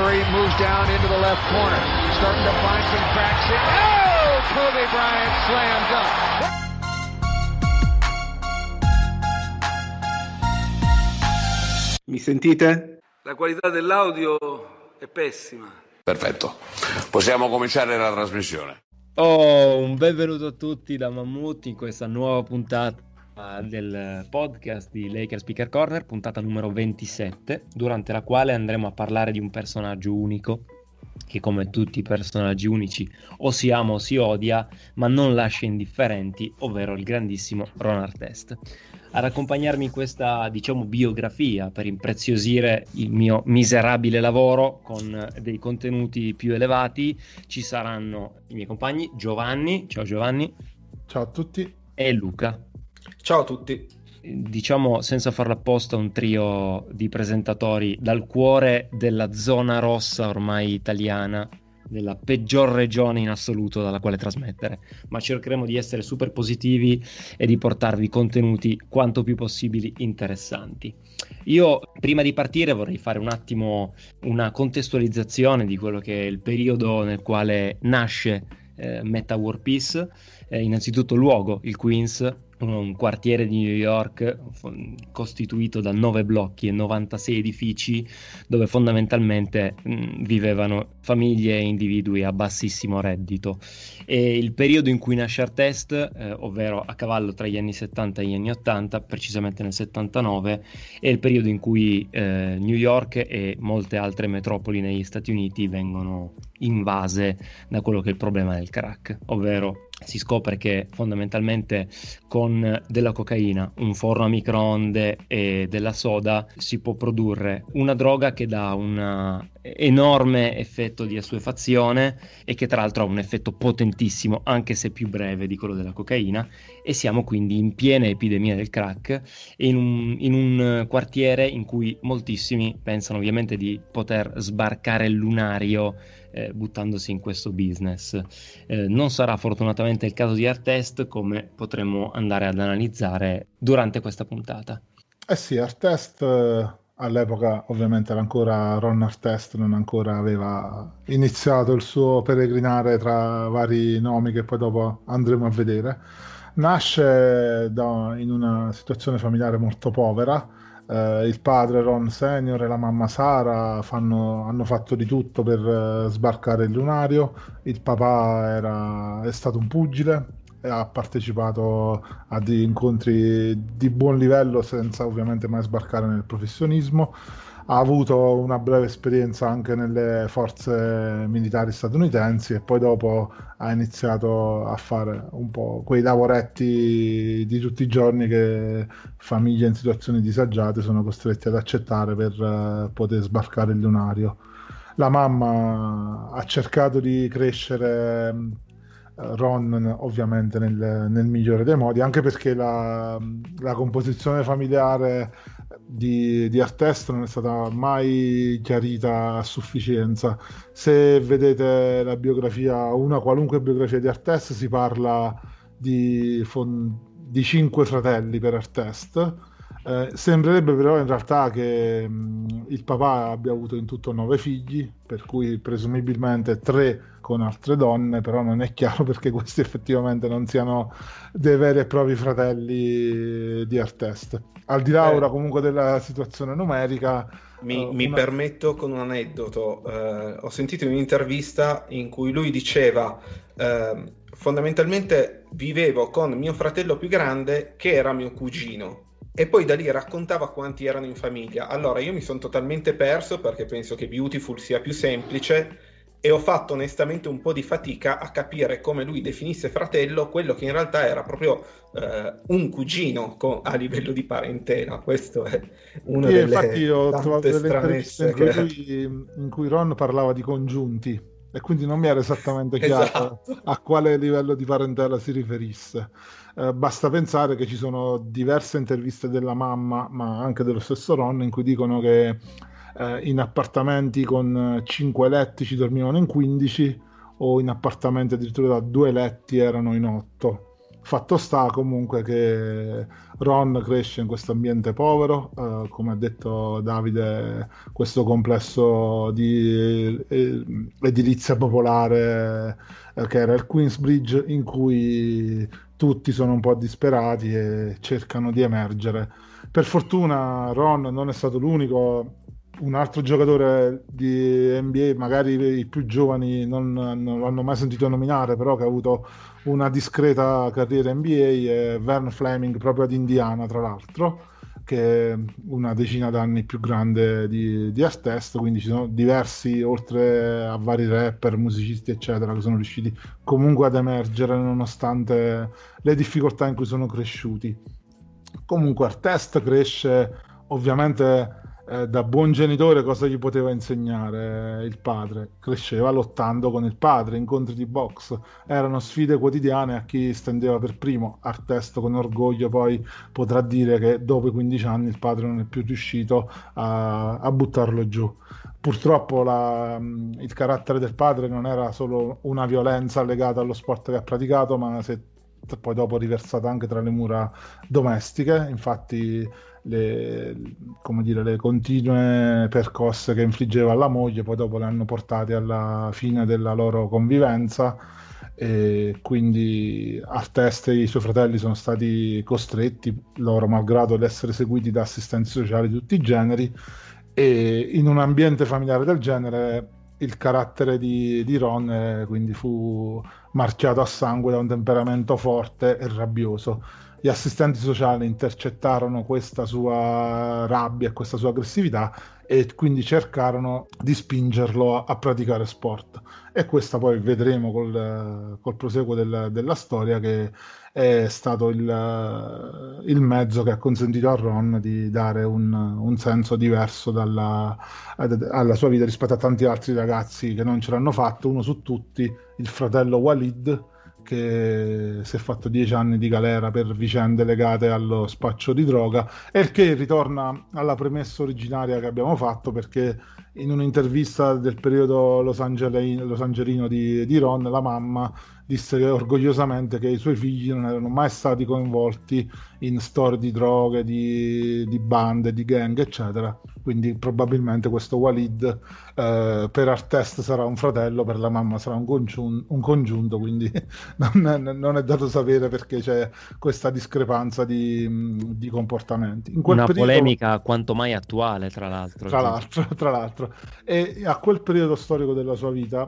Curry moves down into the left corner, starting to find some cracks. Oh, Kobe Bryant slam dunk. Mi sentite? La qualità dell'audio è pessima. Perfetto, possiamo cominciare la trasmissione. Un benvenuto a tutti da Mammut in questa nuova puntata del podcast di Lakers Speaker Corner, puntata numero 27, durante la quale andremo a parlare di un personaggio unico che, come tutti i personaggi unici, o si ama o si odia, ma non lascia indifferenti, ovvero il grandissimo Ron Artest. Ad accompagnarmi in questa, biografia per impreziosire il mio miserabile lavoro con dei contenuti più elevati ci saranno i miei compagni Giovanni, ciao Giovanni. Ciao a tutti. E Luca. Ciao a tutti. Diciamo senza farlo apposta un trio di presentatori dal cuore della zona rossa ormai italiana, della peggior regione in assoluto dalla quale trasmettere, ma cercheremo di essere super positivi e di portarvi contenuti quanto più possibili interessanti. Io prima di partire vorrei fare un attimo una contestualizzazione di quello che è il periodo nel quale nasce Metta World Peace. Innanzitutto luogo, il Queens, un quartiere di New York costituito da 9 blocchi e 96 edifici dove fondamentalmente vivevano famiglie e individui a bassissimo reddito. E il periodo in cui nasce Artest, ovvero a cavallo tra gli anni 70 e gli anni 80, precisamente nel 79, è il periodo in cui New York e molte altre metropoli negli Stati Uniti vengono invase da quello che è il problema del crack, ovvero si scopre che fondamentalmente con della cocaina, un forno a microonde e della soda si può produrre una droga che dà un enorme effetto di assuefazione e che tra l'altro ha un effetto potentissimo, anche se più breve di quello della cocaina, e siamo quindi in piena epidemia del crack e in un quartiere in cui moltissimi pensano ovviamente di poter sbarcare il lunario buttandosi in questo business. Non sarà fortunatamente il caso di Artest, come potremo andare ad analizzare durante questa puntata. Sì, Artest all'epoca ovviamente era ancora Ron Artest, non ancora aveva iniziato il suo peregrinare tra vari nomi che poi dopo andremo a vedere. Nasce in una situazione familiare molto povera. Il padre Ron Senior e la mamma Sara hanno fatto di tutto per sbarcare il lunario. Il papà è stato un pugile e ha partecipato a degli incontri di buon livello senza ovviamente mai sbarcare nel professionismo. Ha avuto una breve esperienza anche nelle forze militari statunitensi e poi dopo ha iniziato a fare un po' quei lavoretti di tutti i giorni che famiglie in situazioni disagiate sono costrette ad accettare per poter sbarcare il lunario. La mamma ha cercato di crescere Ron ovviamente nel migliore dei modi, anche perché la composizione familiare di Artest non è stata mai chiarita a sufficienza. Se vedete la biografia, una qualunque biografia di Artest, si parla di 5 fratelli per Artest. Sembrerebbe però in realtà che il papà abbia avuto in tutto 9 figli, per cui presumibilmente 3 con altre donne, però non è chiaro perché questi effettivamente non siano dei veri e propri fratelli di Artest. Al di là ora comunque della situazione numerica, mi permetto con un aneddoto. Ho sentito un'intervista in cui lui diceva fondamentalmente vivevo con mio fratello più grande che era mio cugino. E poi da lì raccontava quanti erano in famiglia. Allora io mi sono totalmente perso perché penso che Beautiful sia più semplice e ho fatto onestamente un po' di fatica a capire come lui definisse fratello quello che in realtà era proprio un cugino a livello di parentela. Questo è una delle infatti io ho trovato delle stranezze interviste in cui Ron parlava di congiunti e quindi non mi era esattamente chiaro a quale livello di parentela si riferisse. Basta pensare che ci sono diverse interviste della mamma, ma anche dello stesso Ron, in cui dicono che in appartamenti con 5 letti ci dormivano in 15 o in appartamenti addirittura da 2 letti erano in 8. Fatto sta comunque che Ron cresce in questo ambiente povero, come ha detto Davide, questo complesso di edilizia popolare che era il Queensbridge, in cui tutti sono un po' disperati e cercano di emergere. Per fortuna Ron non è stato l'unico. Un altro giocatore di NBA, magari i più giovani non l'hanno mai sentito nominare, però che ha avuto una discreta carriera NBA, è Vern Fleming, proprio ad Indiana, tra l'altro, che è una decina d'anni più grande di Artest, quindi ci sono diversi, oltre a vari rapper, musicisti, eccetera, che sono riusciti comunque ad emergere nonostante le difficoltà in cui sono cresciuti. Comunque Artest cresce, ovviamente da buon genitore. Cosa gli poteva insegnare il padre? Cresceva lottando con il padre, incontri di box, erano sfide quotidiane a chi stendeva per primo. Artest con orgoglio poi potrà dire che dopo i 15 anni il padre non è più riuscito a buttarlo giù. Purtroppo il carattere del padre non era solo una violenza legata allo sport che ha praticato, ma si è poi dopo riversata anche tra le mura domestiche. Infatti le continue percosse che infliggeva alla moglie poi dopo le hanno portate alla fine della loro convivenza, e quindi Artest e i suoi fratelli sono stati costretti, loro malgrado, ad essere seguiti da assistenti sociali di tutti i generi. E in un ambiente familiare del genere il carattere di Ron quindi fu marchiato a sangue da un temperamento forte e rabbioso. Gli assistenti sociali intercettarono questa sua rabbia e questa sua aggressività e quindi cercarono di spingerlo a praticare sport. E questa poi vedremo col proseguo della storia, che è stato il mezzo che ha consentito a Ron di dare un senso diverso alla sua vita rispetto a tanti altri ragazzi che non ce l'hanno fatto. Uno su tutti, il fratello Walid, che si è fatto 10 anni di galera per vicende legate allo spaccio di droga, e il che ritorna alla premessa originaria che abbiamo fatto, perché in un'intervista del periodo losangelino di Ron, la mamma disse orgogliosamente che i suoi figli non erano mai stati coinvolti in storie di droghe, di bande, di gang, eccetera. Quindi probabilmente questo Walid per Artest sarà un fratello, per la mamma sarà un congiunto, quindi non è dato sapere perché c'è questa discrepanza di comportamenti. In quel una periodo, polemica quanto mai attuale, tra l'altro. Tra l'altro. E a quel periodo storico della sua vita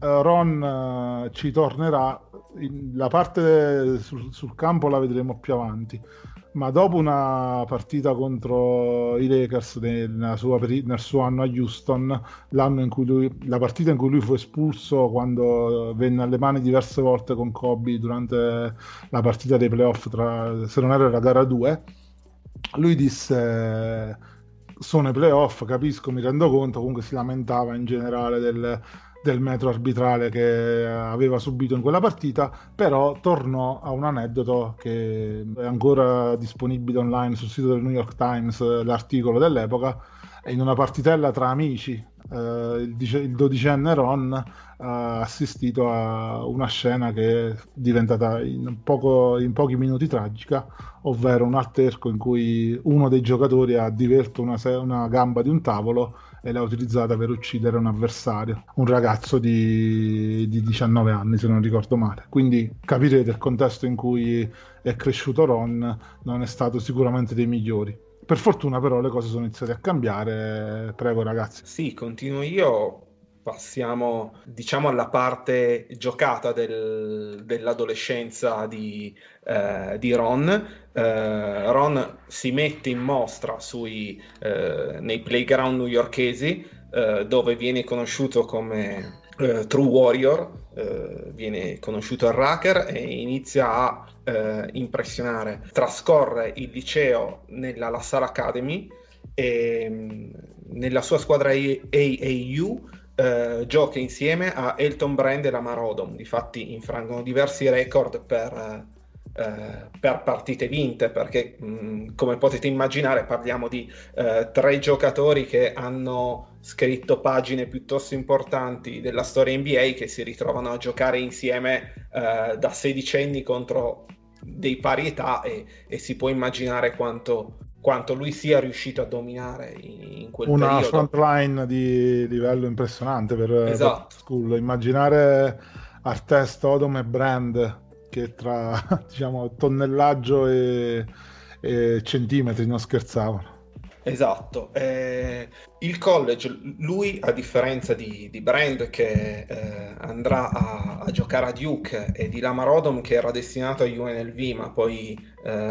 Ron ci tornerà. La parte sul campo la vedremo più avanti, ma dopo una partita contro i Lakers nel suo anno a Houston, la partita in cui lui fu espulso quando venne alle mani diverse volte con Kobe durante la partita dei playoff, se non era la gara 2, lui disse: sono i playoff, capisco, mi rendo conto. Comunque si lamentava in generale del metro arbitrale che aveva subito in quella partita, però tornò a un aneddoto che è ancora disponibile online sul sito del New York Times, l'articolo dell'epoca. In una partitella tra amici, il 12enne Ron ha assistito a una scena che è diventata in pochi minuti tragica, ovvero un alterco in cui uno dei giocatori ha divelto una gamba di un tavolo e l'ha utilizzata per uccidere un avversario, un ragazzo di 19 anni se non ricordo male. Quindi capirete il contesto in cui è cresciuto Ron non è stato sicuramente dei migliori. Per fortuna però le cose sono iniziate a cambiare. Prego ragazzi. Sì, continuo io. Passiamo, diciamo, alla parte giocata dell'adolescenza di Ron. Ron si mette in mostra nei playground newyorkesi, dove viene conosciuto come True Warrior, viene conosciuto al Raker e inizia a impressionare. Trascorre il liceo nella La Salle Academy e nella sua squadra AAU gioca insieme a Elton Brand e Lamar Odom. Difatti infrangono diversi record per partite vinte, perché come potete immaginare parliamo di 3 giocatori che hanno scritto pagine piuttosto importanti della storia NBA, che si ritrovano a giocare insieme da 16 anni contro dei pari età, e si può immaginare quanto lui sia riuscito a dominare in quel periodo. Una frontline di livello impressionante per Esatto. School. Immaginare Artest, Odom e Brand che tra diciamo tonnellaggio e centimetri non scherzavano. Esatto, il college, lui a differenza di Brand che andrà a giocare a Duke, e di Lamar Odom che era destinato a UNLV, ma poi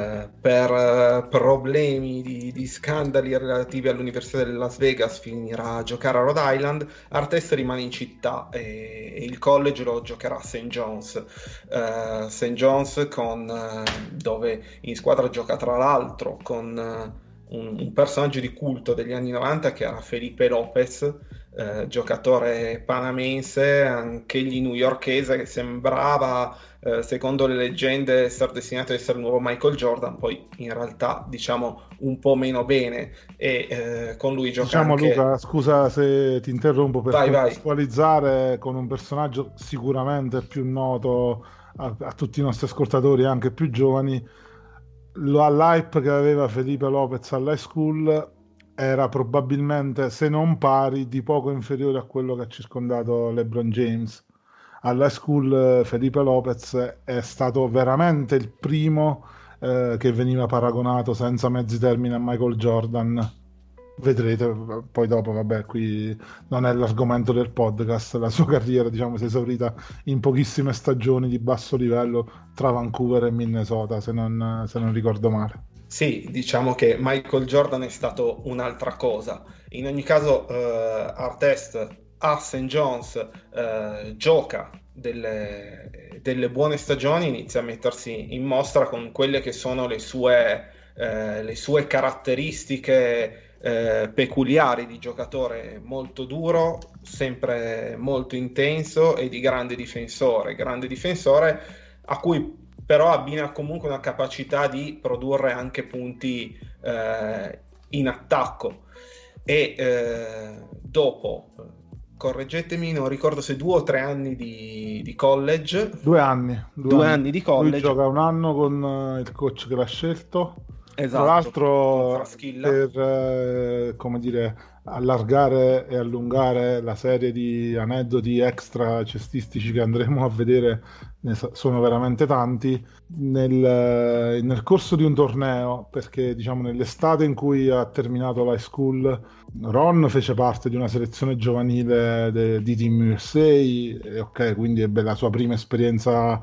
per problemi di scandali relativi all'Università di Las Vegas finirà a giocare a Rhode Island. Artest rimane in città e il college lo giocherà a St. John's. St. John's dove in squadra gioca tra l'altro con un personaggio di culto degli anni 90 che era Felipe Lopez, giocatore panamense, anch'egli newyorkese, che sembrava, secondo le leggende, essere destinato ad essere il nuovo Michael Jordan, poi in realtà diciamo un po' meno bene, e con lui gioca diciamo anche... Luca, scusa se ti interrompo, per Vai. contestualizzare con un personaggio sicuramente più noto a tutti i nostri ascoltatori, anche più giovani. L'hype che aveva Felipe Lopez all'high school era probabilmente, se non pari, di poco inferiore a quello che ha circondato LeBron James. All'high school Felipe Lopez è stato veramente il primo che veniva paragonato senza mezzi termini a Michael Jordan. Vedrete poi dopo, vabbè, qui non è l'argomento del podcast, la sua carriera diciamo si è esaurita in pochissime stagioni di basso livello tra Vancouver e Minnesota, se non ricordo male. Sì, diciamo che Michael Jordan è stato un'altra cosa. In ogni caso Artest a St. John's gioca delle buone stagioni, inizia a mettersi in mostra con quelle che sono le sue caratteristiche peculiari di giocatore molto duro, sempre molto intenso e di grande difensore a cui però abbina comunque una capacità di produrre anche punti in attacco, e dopo, correggetemi, non ricordo se 2 o 3 anni di college. 2 anni. 2 anni di college. Lui gioca un anno con il coach che l'ha scelto. Esatto, tra l'altro per come dire, allargare e allungare la serie di aneddoti extra cestistici che andremo a vedere, sono veramente tanti, nel corso di un torneo, perché diciamo nell'estate in cui ha terminato l'high school Ron fece parte di una selezione giovanile di Team USA, e ok, quindi ebbe la sua prima esperienza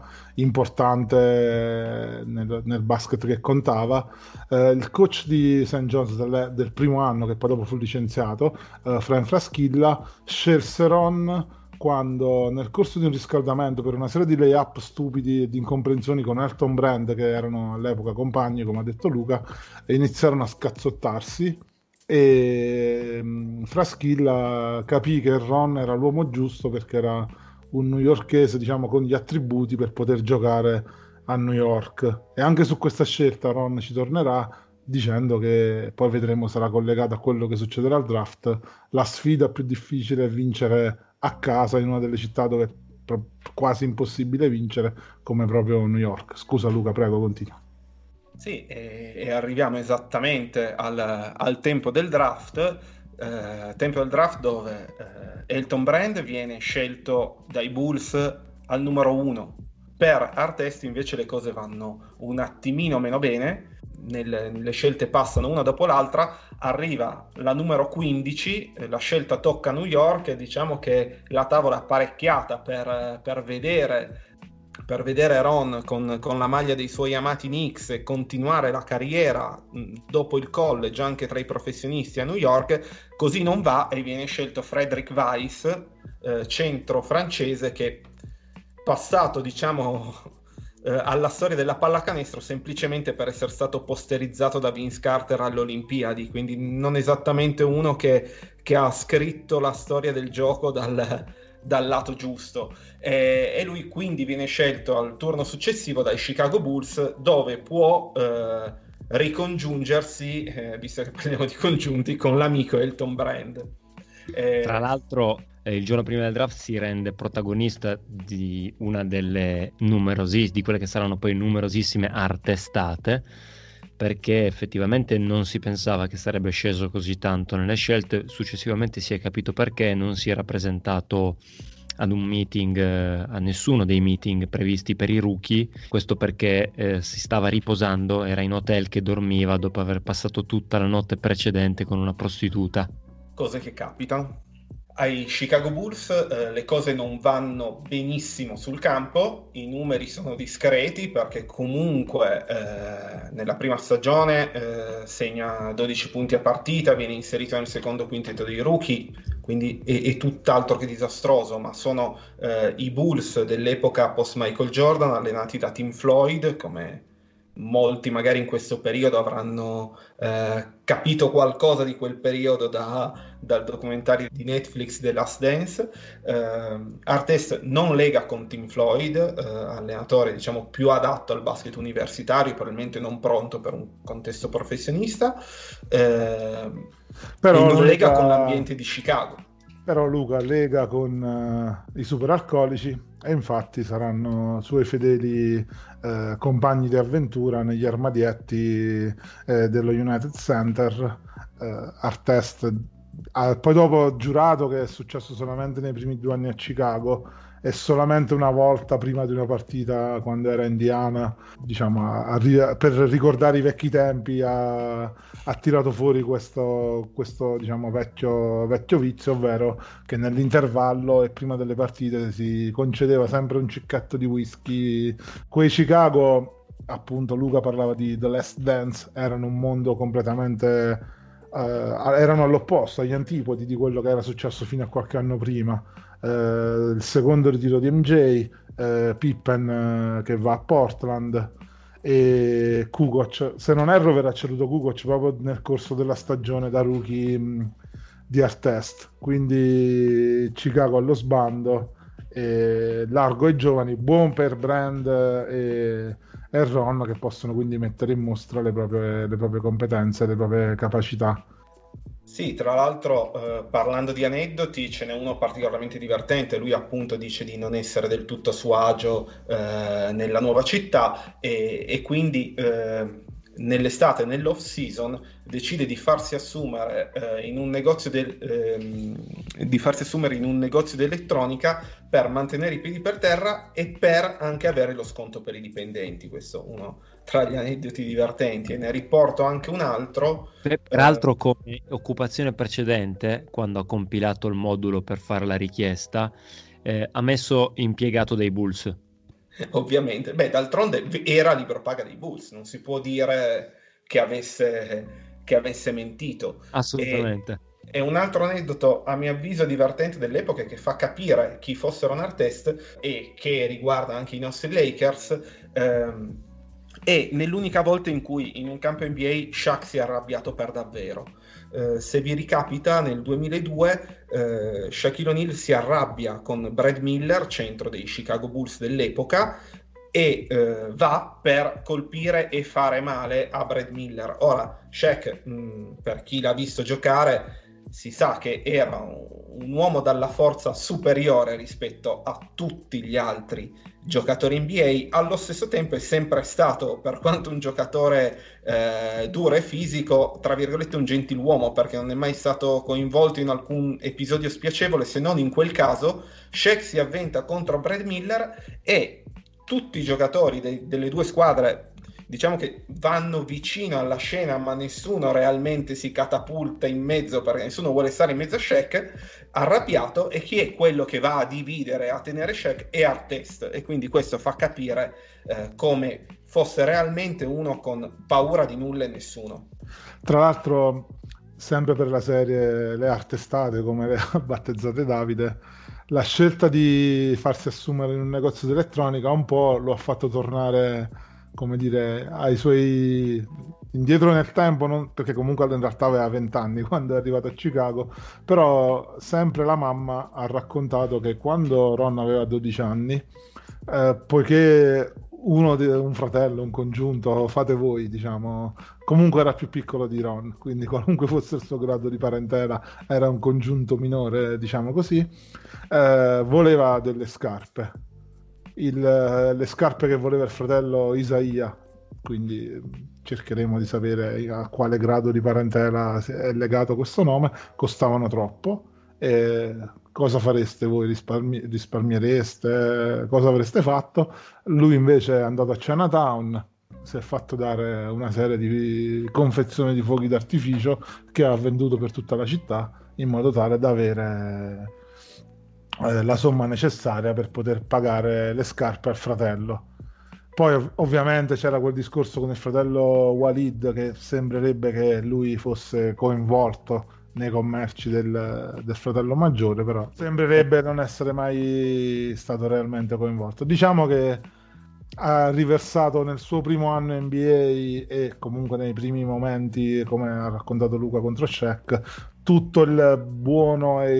importante nel basket che contava. Il coach di St. John's del primo anno, che poi dopo fu licenziato, Fran Fraschilla, scelse Ron quando nel corso di un riscaldamento per una serie di lay-up stupidi e di incomprensioni con Elton Brand, che erano all'epoca compagni come ha detto Luca, iniziarono a scazzottarsi, e Fraschilla capì che Ron era l'uomo giusto perché era un newyorkese diciamo con gli attributi per poter giocare a New York, e anche su questa scelta Ron ci tornerà dicendo che poi vedremo sarà collegata a quello che succederà al draft. La sfida più difficile è vincere a casa in una delle città dove è quasi impossibile vincere, come proprio New York. Scusa Luca, prego, continua. Sì, e arriviamo esattamente al tempo del draft, dove Elton Brand viene scelto dai Bulls al numero 1. Per Artest invece le cose vanno un attimino meno bene, le scelte passano una dopo l'altra, arriva la numero 15, la scelta tocca a New York, e diciamo che la tavola è apparecchiata per vedere Ron con la maglia dei suoi amati Knicks e continuare la carriera dopo il college anche tra i professionisti a New York. Così non va e viene scelto Frédéric Weiss, centro francese, che passato diciamo alla storia della pallacanestro semplicemente per essere stato posterizzato da Vince Carter alle Olimpiadi, quindi non esattamente uno che ha scritto la storia del gioco dal lato giusto, e lui quindi viene scelto al turno successivo dai Chicago Bulls, dove può ricongiungersi, visto che parliamo di congiunti, con l'amico Elton Brand. Tra l'altro il giorno prima del draft si rende protagonista di una delle di quelle che saranno poi numerosissime artestate, perché effettivamente non si pensava che sarebbe sceso così tanto nelle scelte. Successivamente si è capito perché non si era presentato ad un meeting, a nessuno dei meeting previsti per i rookie, questo perché si stava riposando, era in hotel che dormiva dopo aver passato tutta la notte precedente con una prostituta. Cose che capitano. Ai Chicago Bulls le cose non vanno benissimo sul campo, i numeri sono discreti perché comunque nella prima stagione segna 12 punti a partita, viene inserito nel secondo quintetto dei rookie, quindi è tutt'altro che disastroso, ma sono i Bulls dell'epoca post Michael Jordan, allenati da Tim Floyd, come molti magari in questo periodo avranno capito qualcosa di quel periodo dal documentario di Netflix The Last Dance. Artest non lega con Tim Floyd, allenatore diciamo più adatto al basket universitario, probabilmente non pronto per un contesto professionista, però e non lega con l'ambiente di Chicago. Però Luca lega con i superalcolici e infatti saranno suoi fedeli compagni di avventura negli armadietti dello United Center. Artest ha poi dopo giurato che è successo solamente nei primi 2 anni a Chicago e solamente una volta prima di una partita quando era a Indiana, diciamo, per ricordare i vecchi tempi ha tirato fuori questo diciamo vecchio vizio, ovvero che nell'intervallo e prima delle partite si concedeva sempre un cicchetto di whisky. Quei Chicago, appunto, Luca parlava di The Last Dance, erano un mondo completamente erano all'opposto, agli antipodi di quello che era successo fino a qualche anno prima. Il secondo ritiro di MJ, Pippen che va a Portland e Kukoc, se non erro verrà ceduto Kukoc proprio nel corso della stagione da rookie di Artest, quindi Chicago allo sbando, largo ai giovani, buon per Brand e Ron, che possono quindi mettere in mostra le proprie competenze, le proprie capacità. Sì, tra l'altro parlando di aneddoti ce n'è uno particolarmente divertente. Lui appunto dice di non essere del tutto a suo agio nella nuova città e quindi nell'estate, nell'off season, decide di farsi assumere in un negozio di elettronica per mantenere i piedi per terra e per anche avere lo sconto per i dipendenti. Questo uno tra gli aneddoti divertenti, e ne riporto anche un altro. Peraltro come occupazione precedente, quando ha compilato il modulo per fare la richiesta, ha messo impiegato dei Bulls. Ovviamente, d'altronde era libero paga dei Bulls, non si può dire che avesse mentito. Assolutamente. E un altro aneddoto a mio avviso divertente dell'epoca, che fa capire chi fossero Artest e che riguarda anche i nostri Lakers, è nell'unica volta in cui in un campo NBA Shaq si è arrabbiato per davvero. Se vi ricapita, nel 2002 Shaquille O'Neal si arrabbia con Brad Miller, centro dei Chicago Bulls dell'epoca, e va per colpire e fare male a Brad Miller. Ora, Shaq, per chi l'ha visto giocare, si sa che era un uomo dalla forza superiore rispetto a tutti gli altri giocatori NBA. Allo stesso tempo è sempre stato, per quanto un giocatore duro e fisico, tra virgolette un gentiluomo, perché non è mai stato coinvolto in alcun episodio spiacevole, se non in quel caso. Shaq si avventa contro Brad Miller e tutti i giocatori delle due squadre, diciamo che vanno vicino alla scena, ma nessuno realmente si catapulta in mezzo, perché nessuno vuole stare in mezzo a Shaq, arrabbiato. E chi è quello che va a dividere, a tenere Shaq? È Artest. E quindi questo fa capire come fosse realmente uno con paura di nulla e nessuno. Tra l'altro, sempre per la serie Le Artestate, come le ha battezzate Davide, la scelta di farsi assumere in un negozio di elettronica un po' lo ha fatto tornare, come dire, ai suoi indietro nel tempo, perché comunque in realtà aveva 20 anni quando è arrivato a Chicago, però sempre la mamma ha raccontato che quando Ron aveva 12 anni, poiché un fratello, un congiunto, fate voi, diciamo. Comunque era più piccolo di Ron, quindi qualunque fosse il suo grado di parentela era un congiunto minore, diciamo così. Voleva delle scarpe, le scarpe che voleva il fratello Isaia, quindi cercheremo di sapere a quale grado di parentela è legato questo nome. Costavano troppo. Cosa fareste voi? Risparmiereste? Cosa avreste fatto? Lui invece è andato a Chinatown, si è fatto dare una serie di confezioni di fuochi d'artificio che ha venduto per tutta la città, in modo tale da avere la somma necessaria per poter pagare le scarpe al fratello. Poi ovviamente c'era quel discorso con il fratello Walid, che sembrerebbe che lui fosse coinvolto nei commerci del fratello maggiore, però sembrerebbe non essere mai stato realmente coinvolto. Diciamo che ha riversato nel suo primo anno NBA e comunque nei primi momenti, come ha raccontato Luca contro Shaq, tutto il buono e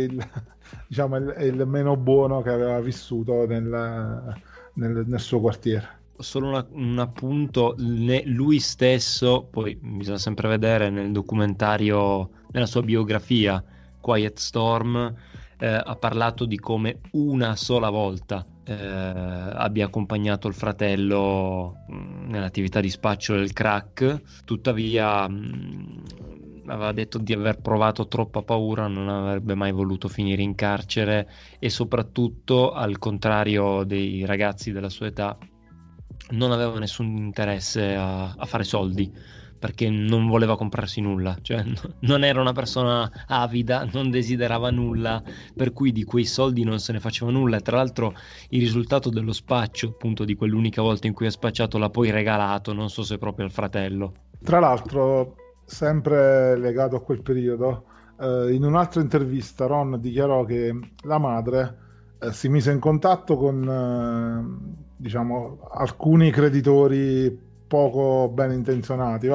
il meno buono che aveva vissuto nel suo quartiere. Solo un appunto, lui stesso, poi bisogna sempre vedere nel documentario, nella sua biografia Quiet Storm, ha parlato di come una sola volta abbia accompagnato il fratello nell'attività di spaccio del crack. Tuttavia aveva detto di aver provato troppa paura, non avrebbe mai voluto finire in carcere, e soprattutto, al contrario dei ragazzi della sua età, non aveva nessun interesse a fare soldi, perché non voleva comprarsi nulla, cioè non era una persona avida, non desiderava nulla, per cui di quei soldi non se ne faceva nulla. E tra l'altro il risultato dello spaccio, appunto di quell'unica volta in cui ha spacciato, l'ha poi regalato, non so se proprio al fratello. Tra l'altro, sempre legato a quel periodo, in un'altra intervista Ron dichiarò che la madre si mise in contatto con diciamo alcuni creditori poco ben intenzionati,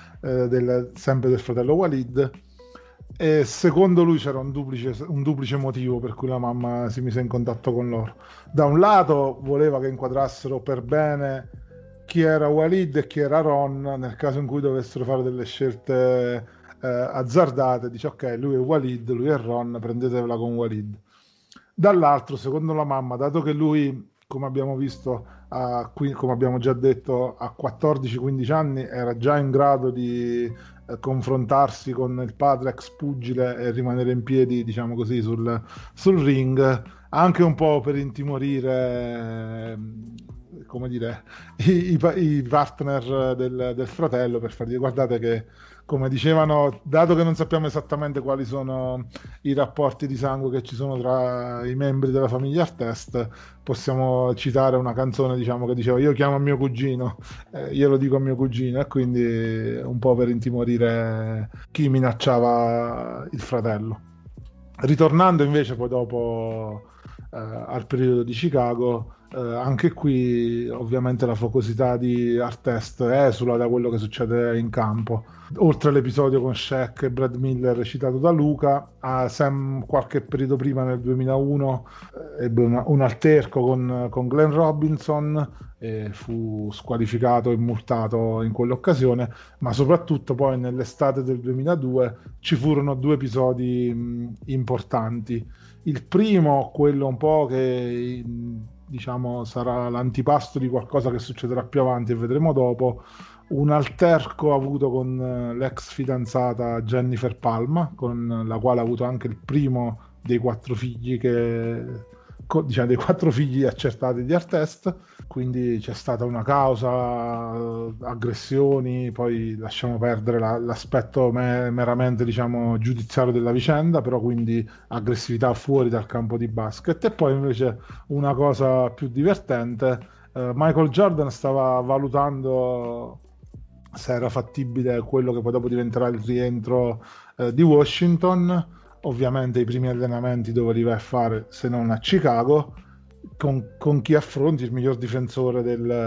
sempre del fratello Walid, e secondo lui c'era un duplice motivo per cui la mamma si mise in contatto con loro. Da un lato voleva che inquadrassero per bene chi era Walid e chi era Ron, nel caso in cui dovessero fare delle scelte azzardate. Dice: ok, lui è Walid, lui è Ron, prendetevela con Walid. Dall'altro, secondo la mamma, dato che lui, come abbiamo visto, come abbiamo già detto, a 14-15 anni era già in grado di confrontarsi con il padre ex pugile e rimanere in piedi, diciamo così, sul ring, anche un po' per intimorire, come dire, i partner del fratello, per fargli: guardate che, come dicevano, dato che non sappiamo esattamente quali sono i rapporti di sangue che ci sono tra i membri della famiglia Artest, possiamo citare una canzone, diciamo, che diceva: io chiamo mio cugino, io lo dico a mio cugino, e quindi un po' per intimorire chi minacciava il fratello. Ritornando invece poi dopo al periodo di Chicago, anche qui ovviamente la focosità di Artest esula da quello che succede in campo. Oltre all'episodio con Shaq e Brad Miller citato da Luca, Sam qualche periodo prima, nel 2001, ebbe un alterco con Glenn Robinson e fu squalificato e multato in quell'occasione, ma soprattutto poi nell'estate del 2002 ci furono due episodi importanti. Il primo, quello un po' che diciamo sarà l'antipasto di qualcosa che succederà più avanti e vedremo dopo: un alterco avuto con l'ex fidanzata Jennifer Palma, con la quale ha avuto anche il primo dei 4 figli diciamo dei 4 figli accertati di Artest. Quindi c'è stata una causa, aggressioni, poi lasciamo perdere l'aspetto meramente, diciamo, giudiziario della vicenda, però quindi aggressività fuori dal campo di basket. E poi invece una cosa più divertente: Michael Jordan stava valutando se era fattibile quello che poi dopo diventerà il rientro di Washington. Ovviamente i primi allenamenti dove li vai a fare se non a Chicago, con chi affronti? Il miglior difensore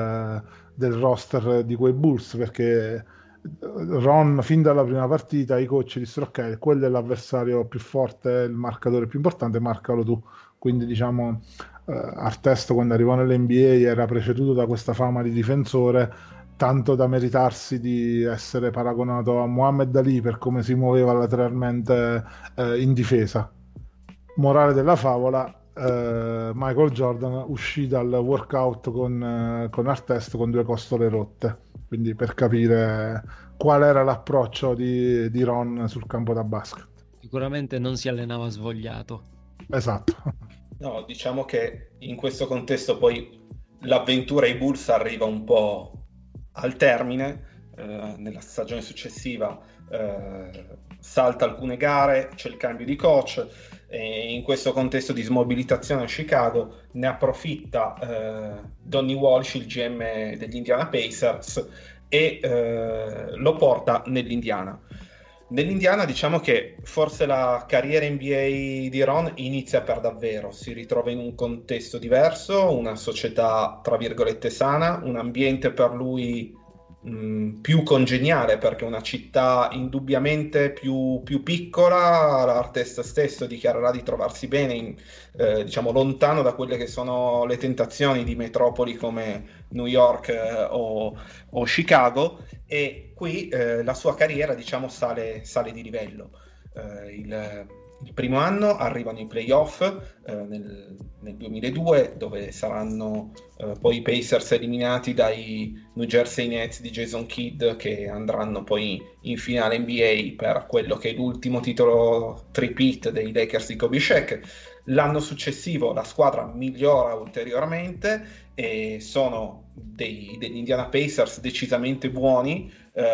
del roster di quei Bulls, perché Ron, fin dalla prima partita, i coach dissero: ok, quello è l'avversario più forte, il marcatore più importante, marcalo tu. Quindi, diciamo, Artest quando arrivò nell'NBA era preceduto da questa fama di difensore, tanto da meritarsi di essere paragonato a Muhammad Ali per come si muoveva lateralmente in difesa. Morale della favola, Michael Jordan uscì dal workout con Artest con 2 costole rotte, quindi per capire qual era l'approccio di Ron sul campo da basket. Sicuramente non si allenava svogliato. Esatto. No, diciamo che in questo contesto poi l'avventura ai Bulls arriva un po' al termine. Nella stagione successiva salta alcune gare, c'è il cambio di coach, e in questo contesto di smobilitazione a Chicago ne approfitta Donnie Walsh, il GM degli Indiana Pacers, e lo porta nell'Indiana. Nell'Indiana diciamo che forse la carriera NBA di Ron inizia per davvero, si ritrova in un contesto diverso, una società tra virgolette sana, un ambiente per lui più congeniale, perché è una città indubbiamente più piccola. L'artista stesso dichiarerà di trovarsi bene diciamo lontano da quelle che sono le tentazioni di metropoli come New York o Chicago, e qui la sua carriera diciamo sale di livello. Il primo anno arrivano i playoff nel 2002, dove saranno poi i Pacers eliminati dai New Jersey Nets di Jason Kidd, che andranno poi in finale NBA per quello che è l'ultimo titolo three-peat dei Lakers di Kobe Shaq. L'anno successivo la squadra migliora ulteriormente e sono degli Indiana Pacers decisamente buoni,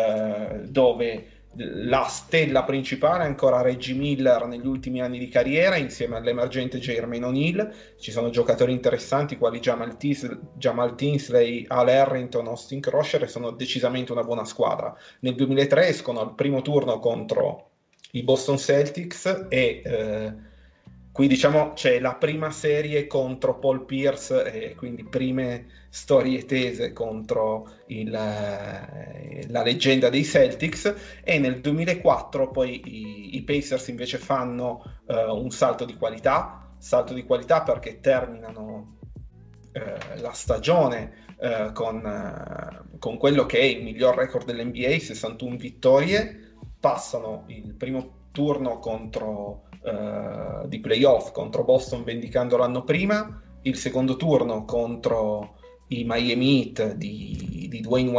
dove la stella principale è ancora Reggie Miller negli ultimi anni di carriera, insieme all'emergente Jermaine O'Neal. Ci sono giocatori interessanti quali Jamal Tinsley, Al Harrington, Austin Crusher, e sono decisamente una buona squadra. Nel 2003 escono al primo turno contro i Boston Celtics e qui diciamo c'è la prima serie contro Paul Pierce, e quindi prime storie tese contro la leggenda dei Celtics. E nel 2004 poi i Pacers invece fanno un salto di qualità perché terminano la stagione con quello che è il miglior record dell'NBA, 61 vittorie, passano il primo turno di playoff contro Boston vendicando l'anno prima, il secondo turno contro i Miami Heat di Dwayne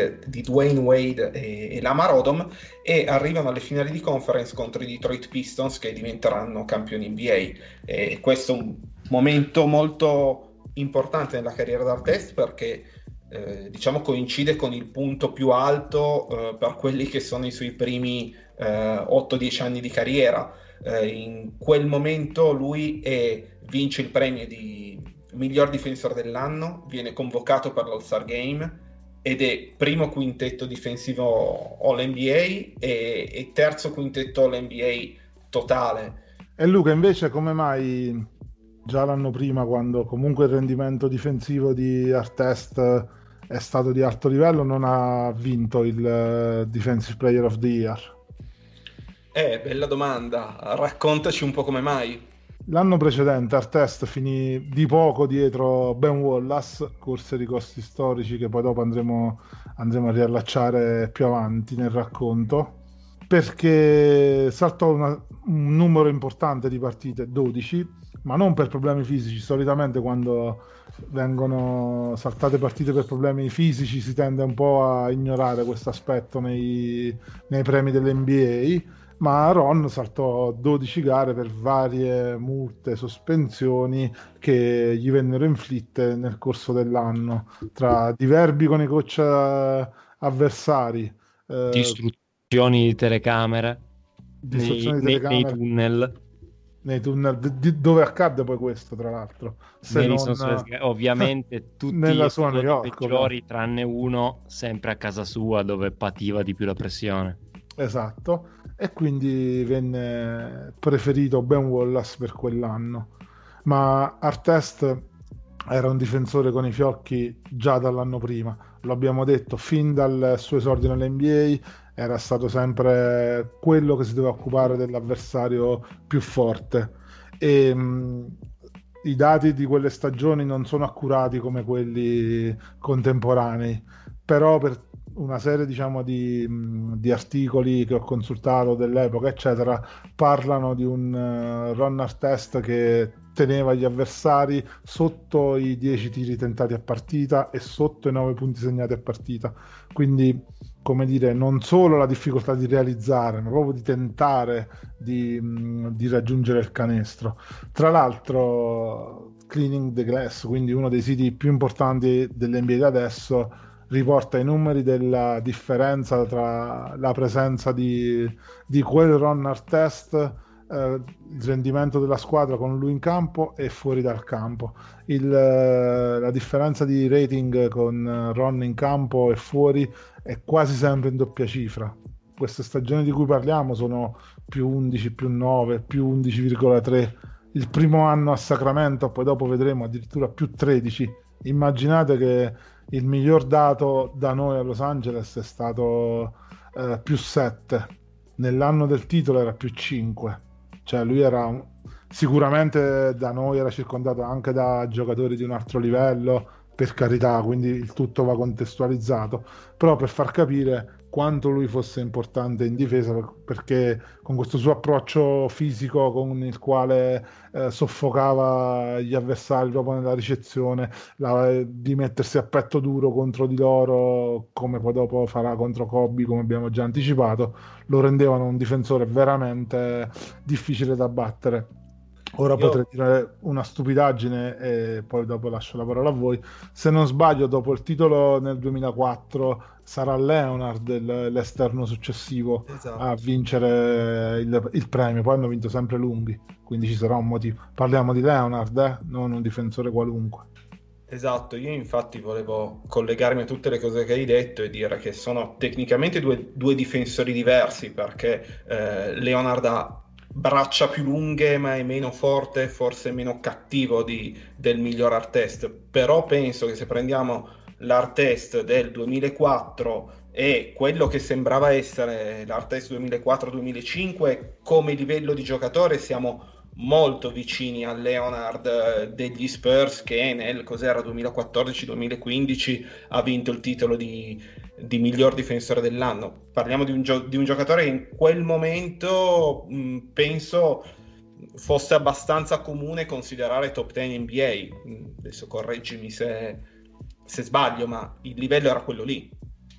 Wade e Lamar Odom, e arrivano alle finali di conference contro i Detroit Pistons, che diventeranno campioni NBA. E questo è un momento molto importante nella carriera d'Artest, perché diciamo coincide con il punto più alto per quelli che sono i suoi primi 8-10 anni di carriera. In quel momento lui vince il premio di miglior difensore dell'anno, viene convocato per l'All-Star Game ed è primo quintetto difensivo All-NBA e terzo quintetto All-NBA totale. E Luca, invece, come mai già l'anno prima, quando comunque il rendimento difensivo di Artest è stato di alto livello, non ha vinto il Defensive Player of the Year? Bella domanda, raccontaci un po' come mai. L'anno precedente Artest finì di poco dietro Ben Wallace, corse di costi storici che poi dopo andremo a riallacciare più avanti nel racconto, perché saltò un numero importante di partite, 12, ma non per problemi fisici. Solitamente quando vengono saltate partite per problemi fisici si tende un po' a ignorare questo aspetto nei premi dell'NBA, ma Ron saltò 12 gare per varie multe, sospensioni che gli vennero inflitte nel corso dell'anno, tra diverbi con i coach avversari, distruzioni di telecamere, nei tunnel, dove accadde poi questo, tra l'altro, ovviamente tutti nella sua i New York, peggiori, tranne uno sempre a casa sua, dove pativa di più la pressione. Esatto, e quindi venne preferito Ben Wallace per quell'anno. Ma Artest era un difensore con i fiocchi già dall'anno prima, lo abbiamo detto, fin dal suo esordio nell'NBA era stato sempre quello che si doveva occupare dell'avversario più forte. E i dati di quelle stagioni non sono accurati come quelli contemporanei, però per una serie, diciamo, di articoli che ho consultato dell'epoca, eccetera, parlano di un Ron Artest che teneva gli avversari sotto i 10 tiri tentati a partita e sotto i 9 punti segnati a partita. Quindi, come dire, non solo la difficoltà di realizzare, ma proprio di tentare di raggiungere il canestro. Tra l'altro, Cleaning the Glass, quindi uno dei siti più importanti dell'NBA da adesso, riporta i numeri della differenza tra la presenza di quel Ron Artest, il rendimento della squadra con lui in campo e fuori dal campo. La differenza di rating con Ron in campo e fuori è quasi sempre in doppia cifra. Queste stagioni di cui parliamo sono più 11, più 9, più 11,3. Il primo anno a Sacramento, poi dopo vedremo addirittura più 13. Immaginate che il miglior dato da noi a Los Angeles è stato più 7. Nell'anno del titolo era più 5. Cioè lui era sicuramente, da noi era circondato anche da giocatori di un altro livello, per carità, quindi il tutto va contestualizzato, però per far capire quanto lui fosse importante in difesa, perché con questo suo approccio fisico con il quale soffocava gli avversari proprio nella ricezione, di mettersi a petto duro contro di loro, come poi dopo farà contro Kobe, come abbiamo già anticipato, lo rendevano un difensore veramente difficile da battere. Ora potrei dire una stupidaggine e poi dopo lascio la parola a voi. Se non sbaglio, dopo il titolo nel 2004 sarà Leonard l'esterno successivo, esatto, a vincere il premio. Poi hanno vinto sempre lunghi, quindi ci sarà un motivo. Parliamo di Leonard, non un difensore qualunque. Esatto, io infatti volevo collegarmi a tutte le cose che hai detto e dire che sono tecnicamente due difensori diversi, perché Leonard ha braccia più lunghe ma è meno forte, forse meno cattivo del miglior Artest. Però penso che se prendiamo l'Artest del 2004 e quello che sembrava essere l'Artest 2004-2005, come livello di giocatore siamo molto vicini al Leonard degli Spurs, che nel 2014-2015 ha vinto il titolo di miglior difensore dell'anno. Parliamo di un giocatore che in quel momento penso fosse abbastanza comune considerare top 10 NBA. Adesso correggimi se sbaglio, ma il livello era quello lì.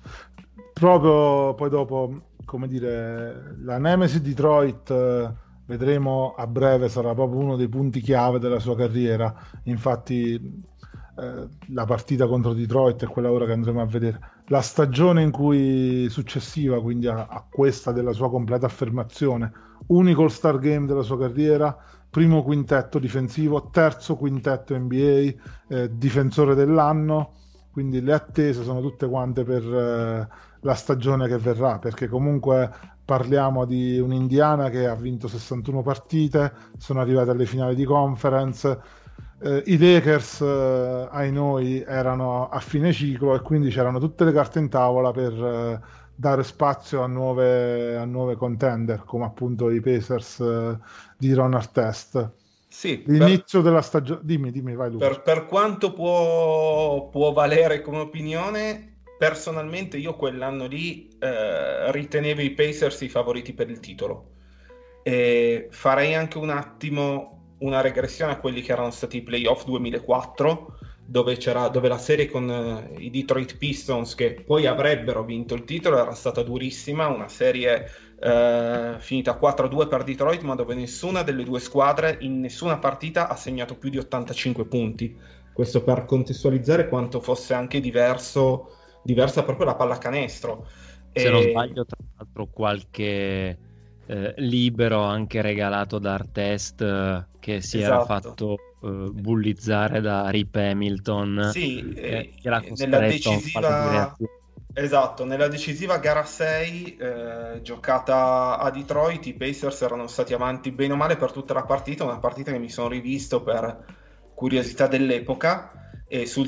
Proprio poi dopo, come dire, la Nemesi Detroit, vedremo a breve, sarà proprio uno dei punti chiave della sua carriera. Infatti la partita contro Detroit è quella ora che andremo a vedere. La stagione in cui successiva, quindi a questa della sua completa affermazione, unico All-Star Game della sua carriera, primo quintetto difensivo, terzo quintetto NBA, difensore dell'anno, quindi le attese sono tutte quante per la stagione che verrà, perché comunque parliamo di un'Indiana che ha vinto 61 partite, sono arrivate alle finali di conference. I Lakers, ai noi, erano a fine ciclo e quindi c'erano tutte le carte in tavola per dare spazio a nuove contender, come appunto i Pacers di Ron Artest. Sì, l'inizio della stagione. Dimmi, vai Luca. Per quanto può valere come opinione, personalmente io quell'anno lì ritenevo i Pacers i favoriti per il titolo, e farei anche un attimo una regressione a quelli che erano stati i playoff 2004, dove la serie con i Detroit Pistons, che poi avrebbero vinto il titolo, era stata durissima, una serie finita 4-2 per Detroit, ma dove nessuna delle due squadre in nessuna partita ha segnato più di 85 punti. Questo per contestualizzare quanto fosse anche diversa proprio la pallacanestro. Se non sbaglio, tra l'altro, qualche libero anche regalato da Artest, che si era fatto bullizzare da Rip Hamilton, sì, che era costretto nella decisiva gara 6 giocata a Detroit, i Pacers erano stati avanti bene o male per tutta la partita, una partita che mi sono rivisto per curiosità dell'epoca, e sul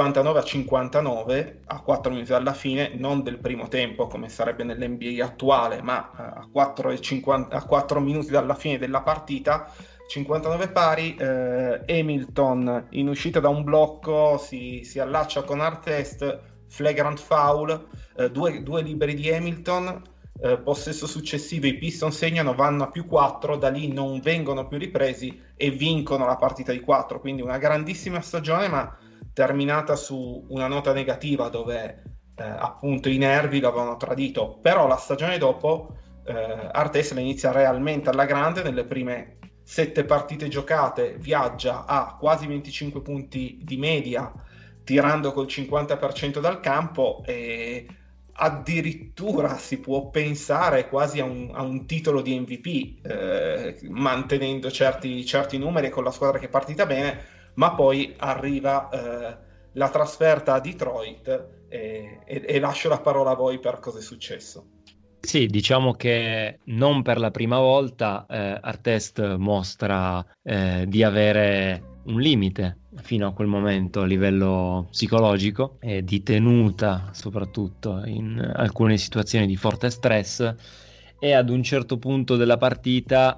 59-59 a 4 minuti dalla fine, non del primo tempo come sarebbe nell'NBA attuale, ma a 4 minuti dalla fine della partita, 59 pari. Hamilton in uscita da un blocco si allaccia con Artest, flagrant foul, due liberi di Hamilton, possesso successivo, i Pistons segnano, vanno a +4, da lì non vengono più ripresi e vincono la partita di 4, quindi una grandissima stagione, ma terminata su una nota negativa dove appunto i nervi lo avevano tradito. Però la stagione dopo Artest la inizia realmente alla grande. Nelle prime 7 partite giocate viaggia a quasi 25 punti di media, tirando col 50% dal campo, e addirittura si può pensare quasi a un titolo di MVP, mantenendo certi numeri con la squadra che è partita bene. Ma poi arriva la trasferta a Detroit e lascio la parola a voi per cosa è successo. Sì, diciamo che non per la prima volta Artest mostra di avere un limite fino a quel momento a livello psicologico e di tenuta, soprattutto in alcune situazioni di forte stress, e ad un certo punto della partita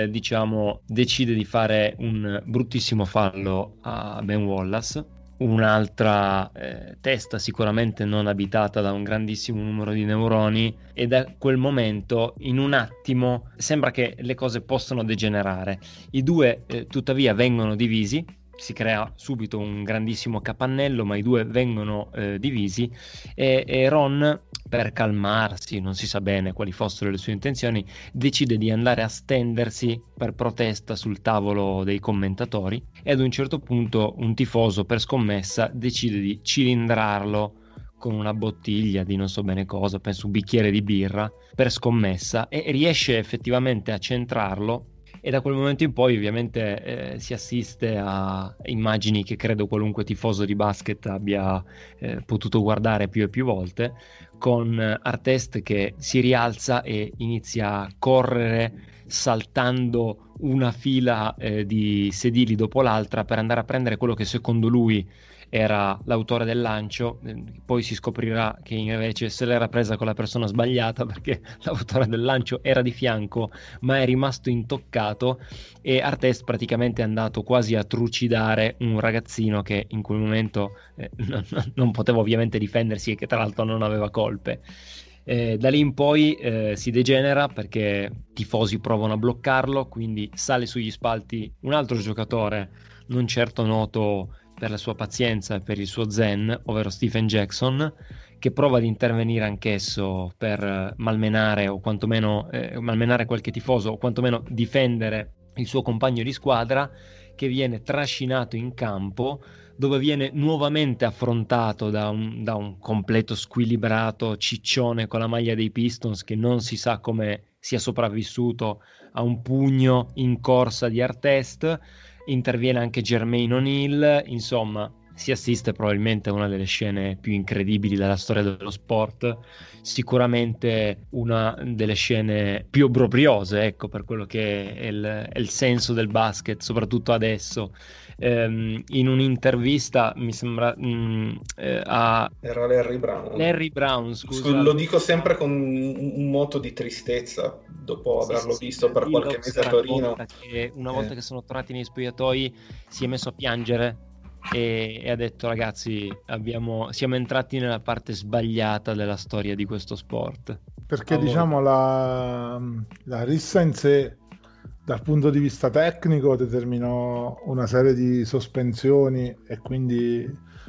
decide di fare un bruttissimo fallo a Ben Wallace, un'altra testa sicuramente non abitata da un grandissimo numero di neuroni, e da quel momento in un attimo sembra che le cose possano degenerare. I due tuttavia vengono divisi, si crea subito un grandissimo capannello, ma i due vengono divisi e Ron, per calmarsi, non si sa bene quali fossero le sue intenzioni, decide di andare a stendersi per protesta sul tavolo dei commentatori, e ad un certo punto un tifoso, per scommessa, decide di cilindrarlo con una bottiglia di non so bene cosa, penso un bicchiere di birra, per scommessa, e riesce effettivamente a centrarlo. E da quel momento in poi ovviamente si assiste a immagini che credo qualunque tifoso di basket abbia potuto guardare più e più volte, con Artest che si rialza e inizia a correre saltando una fila di sedili dopo l'altra per andare a prendere quello che secondo lui era l'autore del lancio. Poi si scoprirà che invece se l'era presa con la persona sbagliata, perché l'autore del lancio era di fianco ma è rimasto intoccato, e Artest praticamente è andato quasi a trucidare un ragazzino che in quel momento non poteva ovviamente difendersi e che tra l'altro non aveva colpe. Da lì in poi si degenera perché tifosi provano a bloccarlo, quindi sale sugli spalti un altro giocatore non certo noto per la sua pazienza e per il suo zen, ovvero Stephen Jackson, che prova ad intervenire anch'esso per malmenare o quantomeno malmenare qualche tifoso, o quantomeno difendere il suo compagno di squadra, che viene trascinato in campo, dove viene nuovamente affrontato da un completo squilibrato ciccione con la maglia dei Pistons, che non si sa come sia sopravvissuto a un pugno in corsa di Artest. Interviene anche Jermaine O'Neal. Insomma, si assiste probabilmente a una delle scene più incredibili della storia dello sport, sicuramente una delle scene più obbrobriose, ecco, per quello che è il senso del basket, soprattutto adesso. In un'intervista, mi sembra era Larry Brown, scusa. Lo dico sempre con un moto di tristezza dopo averlo visto per qualche mese a Torino, che una volta che sono tornati nei spogliatoi si è messo a piangere e ha detto: ragazzi, siamo entrati nella parte sbagliata della storia di questo sport, perché diciamo la rissa in sé dal punto di vista tecnico determinò una serie di sospensioni e quindi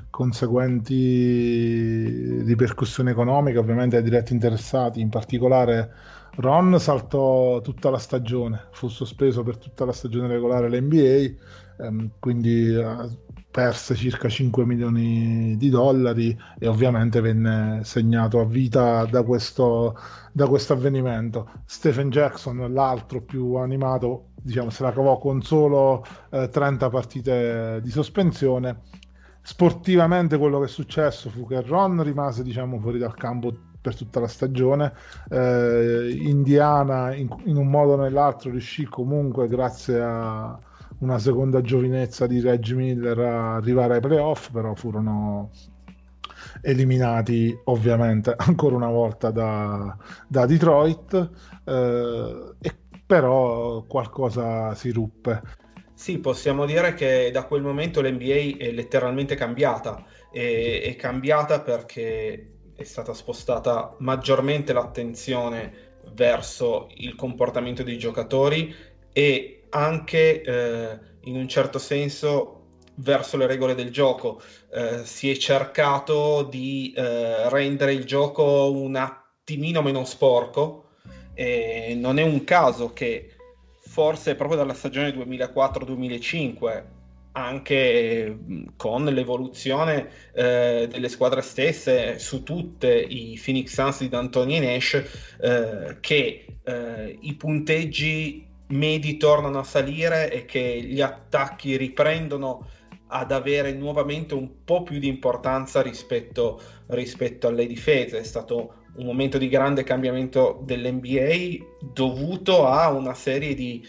conseguenti ripercussioni economiche ovviamente ai diretti interessati. In particolare Ron saltò tutta la stagione, fu sospeso per tutta la stagione regolare l'NBA, quindi perse circa $5 milioni e ovviamente venne segnato a vita da questo avvenimento. Stephen Jackson, l'altro più animato, diciamo, se la cavò con solo 30 partite di sospensione. Sportivamente quello che è successo fu che Ron rimase, diciamo, fuori dal campo per tutta la stagione. Indiana in un modo o nell'altro riuscì comunque, grazie a una seconda giovinezza di Reggie Miller, a arrivare ai playoff, però furono eliminati ovviamente ancora una volta da Detroit, e però qualcosa si ruppe. Sì, possiamo dire che da quel momento l'NBA è letteralmente cambiata. È cambiata perché è stata spostata maggiormente l'attenzione verso il comportamento dei giocatori e anche in un certo senso verso le regole del gioco. Si è cercato di rendere il gioco un attimino meno sporco, e non è un caso che forse proprio dalla stagione 2004-2005, anche con l'evoluzione delle squadre stesse, su tutte i Phoenix Suns di D'Antoni e Nash, che i punteggi medi tornano a salire e che gli attacchi riprendono ad avere nuovamente un po' più di importanza rispetto alle difese. È stato un momento di grande cambiamento dell'NBA dovuto a una serie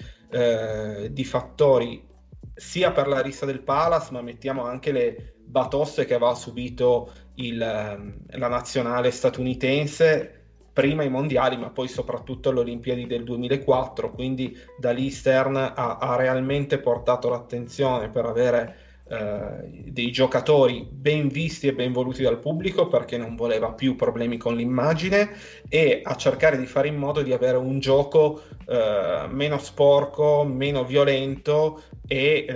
di fattori, sia per la rissa del Palace, ma mettiamo anche le batoste che aveva subito la nazionale statunitense prima ai mondiali, ma poi soprattutto alle Olimpiadi del 2004. Quindi da lì Stern ha realmente portato l'attenzione per avere dei giocatori ben visti e ben voluti dal pubblico, perché non voleva più problemi con l'immagine, e a cercare di fare in modo di avere un gioco meno sporco, meno violento e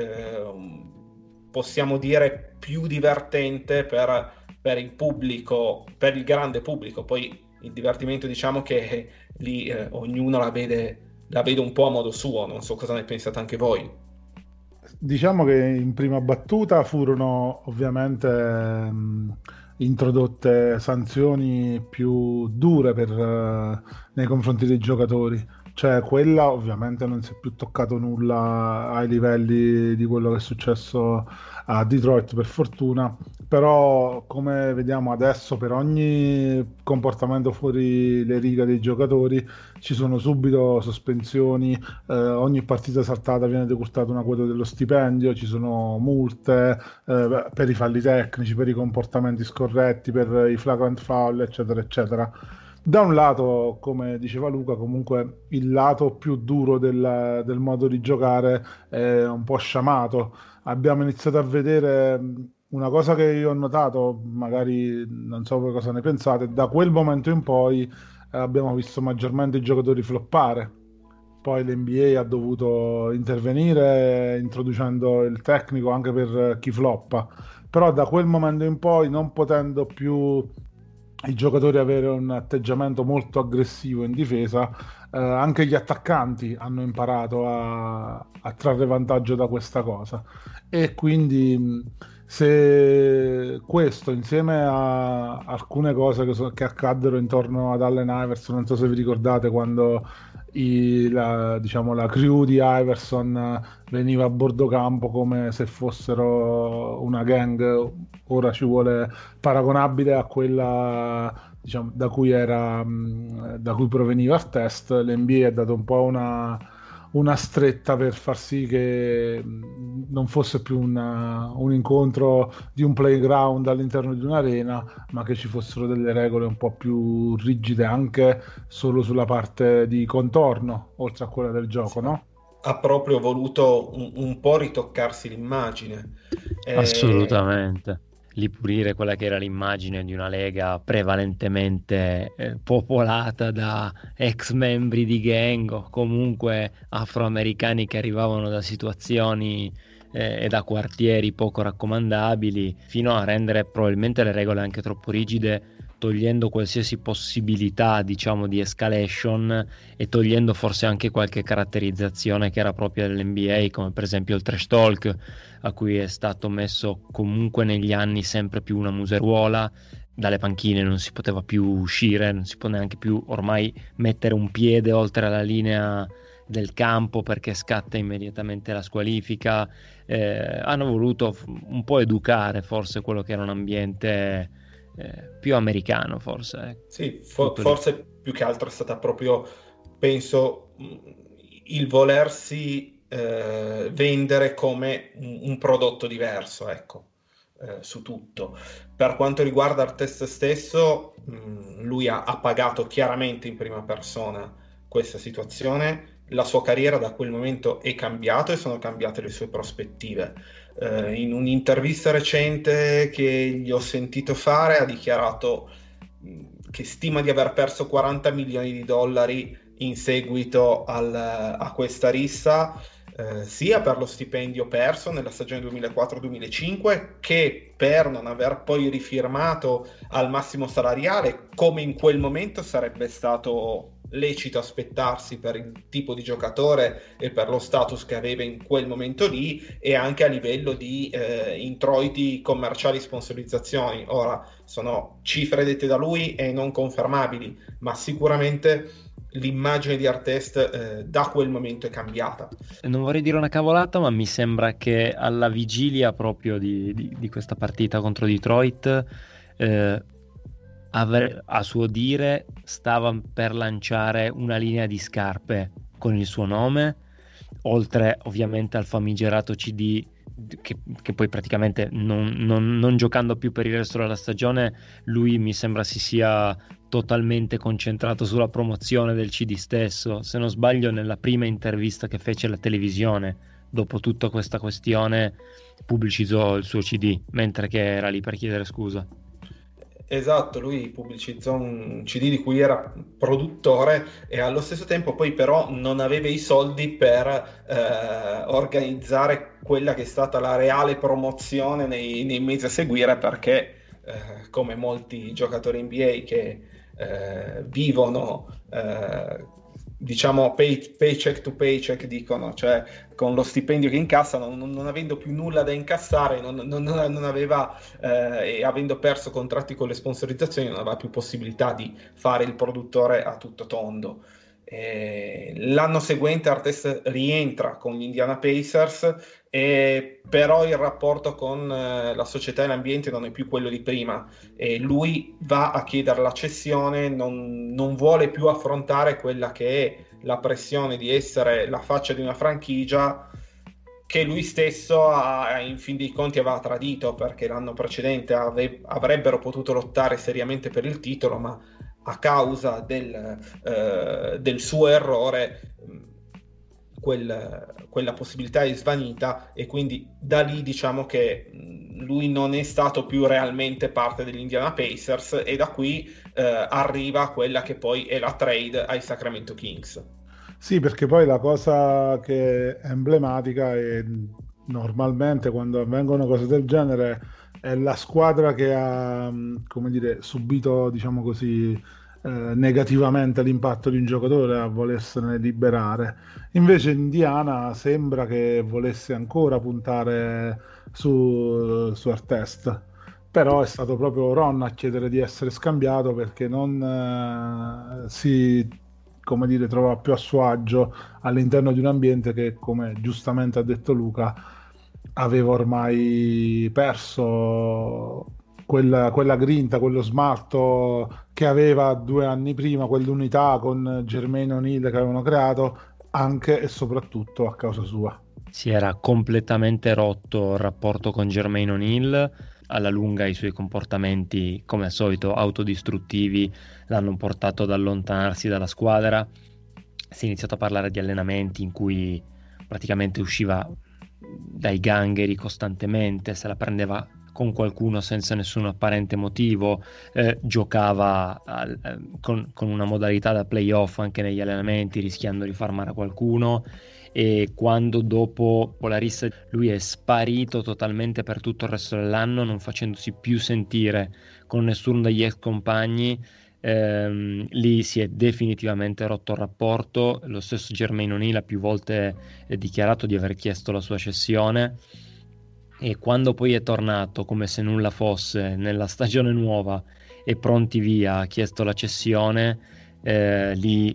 possiamo dire più divertente per il pubblico, per il grande pubblico. Poi il divertimento, diciamo che lì ognuno la vede un po' a modo suo. Non so cosa ne pensate anche voi. Diciamo che in prima battuta furono ovviamente introdotte sanzioni più dure nei confronti dei giocatori, cioè quella ovviamente non si è più toccato nulla ai livelli di quello che è successo a Detroit, per fortuna, però come vediamo adesso per ogni comportamento fuori le righe dei giocatori ci sono subito sospensioni, ogni partita saltata viene decurtata una quota dello stipendio, ci sono multe per i falli tecnici, per i comportamenti scorretti, per i flagrant foul, eccetera, eccetera. Da un lato, come diceva Luca, comunque il lato più duro del modo di giocare è un po' sciamato. Abbiamo iniziato a vedere una cosa che io ho notato, magari non so voi cosa ne pensate, da quel momento in poi abbiamo visto maggiormente i giocatori floppare. Poi l'NBA ha dovuto intervenire introducendo il tecnico anche per chi floppa. Però da quel momento in poi, non potendo più i giocatori avere un atteggiamento molto aggressivo in difesa, anche gli attaccanti hanno imparato a trarre vantaggio da questa cosa. E quindi se questo, insieme a alcune cose che accaddero intorno ad Allen Iverson, non so se vi ricordate quando la crew di Iverson veniva a bordo campo come se fossero una gang, ora ci vuole paragonabile a quella, diciamo, da cui proveniva il test. L'NBA ha dato un po' una stretta per far sì che non fosse più un incontro di un playground all'interno di un'arena, ma che ci fossero delle regole un po' più rigide anche solo sulla parte di contorno, oltre a quella del gioco, no? Ha proprio voluto un po' ritoccarsi l'immagine. Assolutamente. Ripulire quella che era l'immagine di una lega prevalentemente popolata da ex membri di gang o comunque afroamericani che arrivavano da situazioni e da quartieri poco raccomandabili, fino a rendere probabilmente le regole anche troppo rigide, togliendo qualsiasi possibilità, diciamo, di escalation e togliendo forse anche qualche caratterizzazione che era propria dell'NBA, come per esempio il trash talk, a cui è stato messo comunque negli anni sempre più una museruola. Dalle panchine non si poteva più uscire, non si può neanche più ormai mettere un piede oltre la linea del campo perché scatta immediatamente la squalifica. Hanno voluto un po' educare forse quello che era un ambiente più americano, forse. Sì, forse più che altro è stata proprio, penso, il volersi vendere come un prodotto diverso, ecco, su tutto. Per quanto riguarda il test stesso, lui ha pagato chiaramente in prima persona questa situazione. la sua carriera da quel momento è cambiata e sono cambiate le sue prospettive. In un'intervista recente che gli ho sentito fare ha dichiarato che stima di aver perso 40 milioni di dollari in seguito a questa rissa, sia per lo stipendio perso nella stagione 2004-2005 che per non aver poi rifirmato al massimo salariale, come in quel momento sarebbe stato lecito aspettarsi per il tipo di giocatore e per lo status che aveva in quel momento lì, e anche a livello di introiti commerciali, sponsorizzazioni. Ora sono cifre dette da lui e non confermabili, ma sicuramente l'immagine di Artest da quel momento è cambiata. Non vorrei dire una cavolata, ma mi sembra che alla vigilia proprio di questa partita contro Detroit, a suo dire stava per lanciare una linea di scarpe con il suo nome, oltre ovviamente al famigerato CD che poi praticamente non giocando più per il resto della stagione, lui mi sembra si sia totalmente concentrato sulla promozione del CD stesso. Se non sbaglio, nella prima intervista che fece alla televisione dopo tutta questa questione pubblicizzò il suo CD mentre che era lì per chiedere scusa. Esatto, lui pubblicizzò un CD di cui era produttore e allo stesso tempo poi però non aveva i soldi per organizzare quella che è stata la reale promozione nei mesi a seguire, perché come molti giocatori NBA che vivono diciamo paycheck to paycheck, dicono, cioè con lo stipendio che incassano, non avendo più nulla da incassare, non aveva e avendo perso contratti con le sponsorizzazioni, non aveva più possibilità di fare il produttore a tutto tondo. L'anno seguente Artest rientra con gli Indiana Pacers, però il rapporto con la società e l'ambiente non è più quello di prima, e lui va a chiedere la cessione, non vuole più affrontare quella che è la pressione di essere la faccia di una franchigia che lui stesso in fin dei conti aveva tradito, perché l'anno precedente avrebbero potuto lottare seriamente per il titolo, ma a causa del suo errore quella possibilità è svanita, e quindi da lì diciamo che lui non è stato più realmente parte degli Indiana Pacers, e da qui arriva quella che poi è la trade ai Sacramento Kings. Sì, perché poi la cosa che è emblematica è normalmente quando avvengono cose del genere è la squadra che ha, come dire, subito, diciamo così, negativamente l'impatto di un giocatore a volersene liberare. Invece Indiana sembra che volesse ancora puntare su Artest, però è stato proprio Ron a chiedere di essere scambiato perché non si, come dire, trova più a suo agio all'interno di un ambiente che, come giustamente ha detto Luca, aveva ormai perso quella grinta, quello smalto che aveva 2 anni prima, quell'unità con Jermaine O'Neal che avevano creato, anche e soprattutto a causa sua. Si era completamente rotto il rapporto con Jermaine O'Neal. Alla lunga i suoi comportamenti, come al solito autodistruttivi, l'hanno portato ad allontanarsi dalla squadra. Si è iniziato a parlare di allenamenti in cui praticamente usciva dai gangheri costantemente, se la prendeva con qualcuno senza nessun apparente motivo, giocava con una modalità da playoff anche negli allenamenti, rischiando di far male a qualcuno. E quando dopo la rissa lui è sparito totalmente per tutto il resto dell'anno, non facendosi più sentire con nessuno degli ex compagni, lì si è definitivamente rotto il rapporto. Lo stesso Jermaine O'Neal ha più volte dichiarato di aver chiesto la sua cessione, e quando poi è tornato come se nulla fosse nella stagione nuova e pronti via ha chiesto la cessione, lì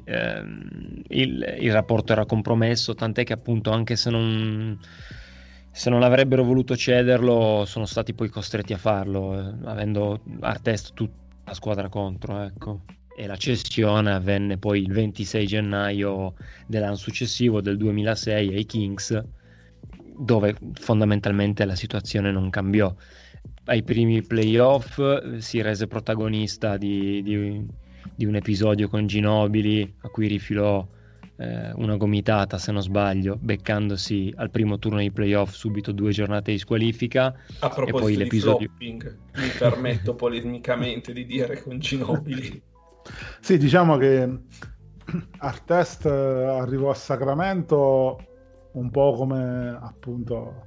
il rapporto era compromesso, tant'è che appunto anche se non avrebbero voluto cederlo sono stati poi costretti a farlo, avendo Artest tutta la squadra contro, ecco. E la cessione avvenne poi il 26 gennaio dell'anno successivo, del 2006, ai Kings, dove fondamentalmente la situazione non cambiò. Ai primi playoff si rese protagonista di un episodio con Ginobili, a cui rifilò una gomitata se non sbaglio, beccandosi al primo turno dei playoff subito 2 giornate di squalifica. A proposito e poi l'episodio... di flopping, mi permetto polemicamente di dire con Ginobili. Sì, diciamo che Artest arrivò a Sacramento un po' come appunto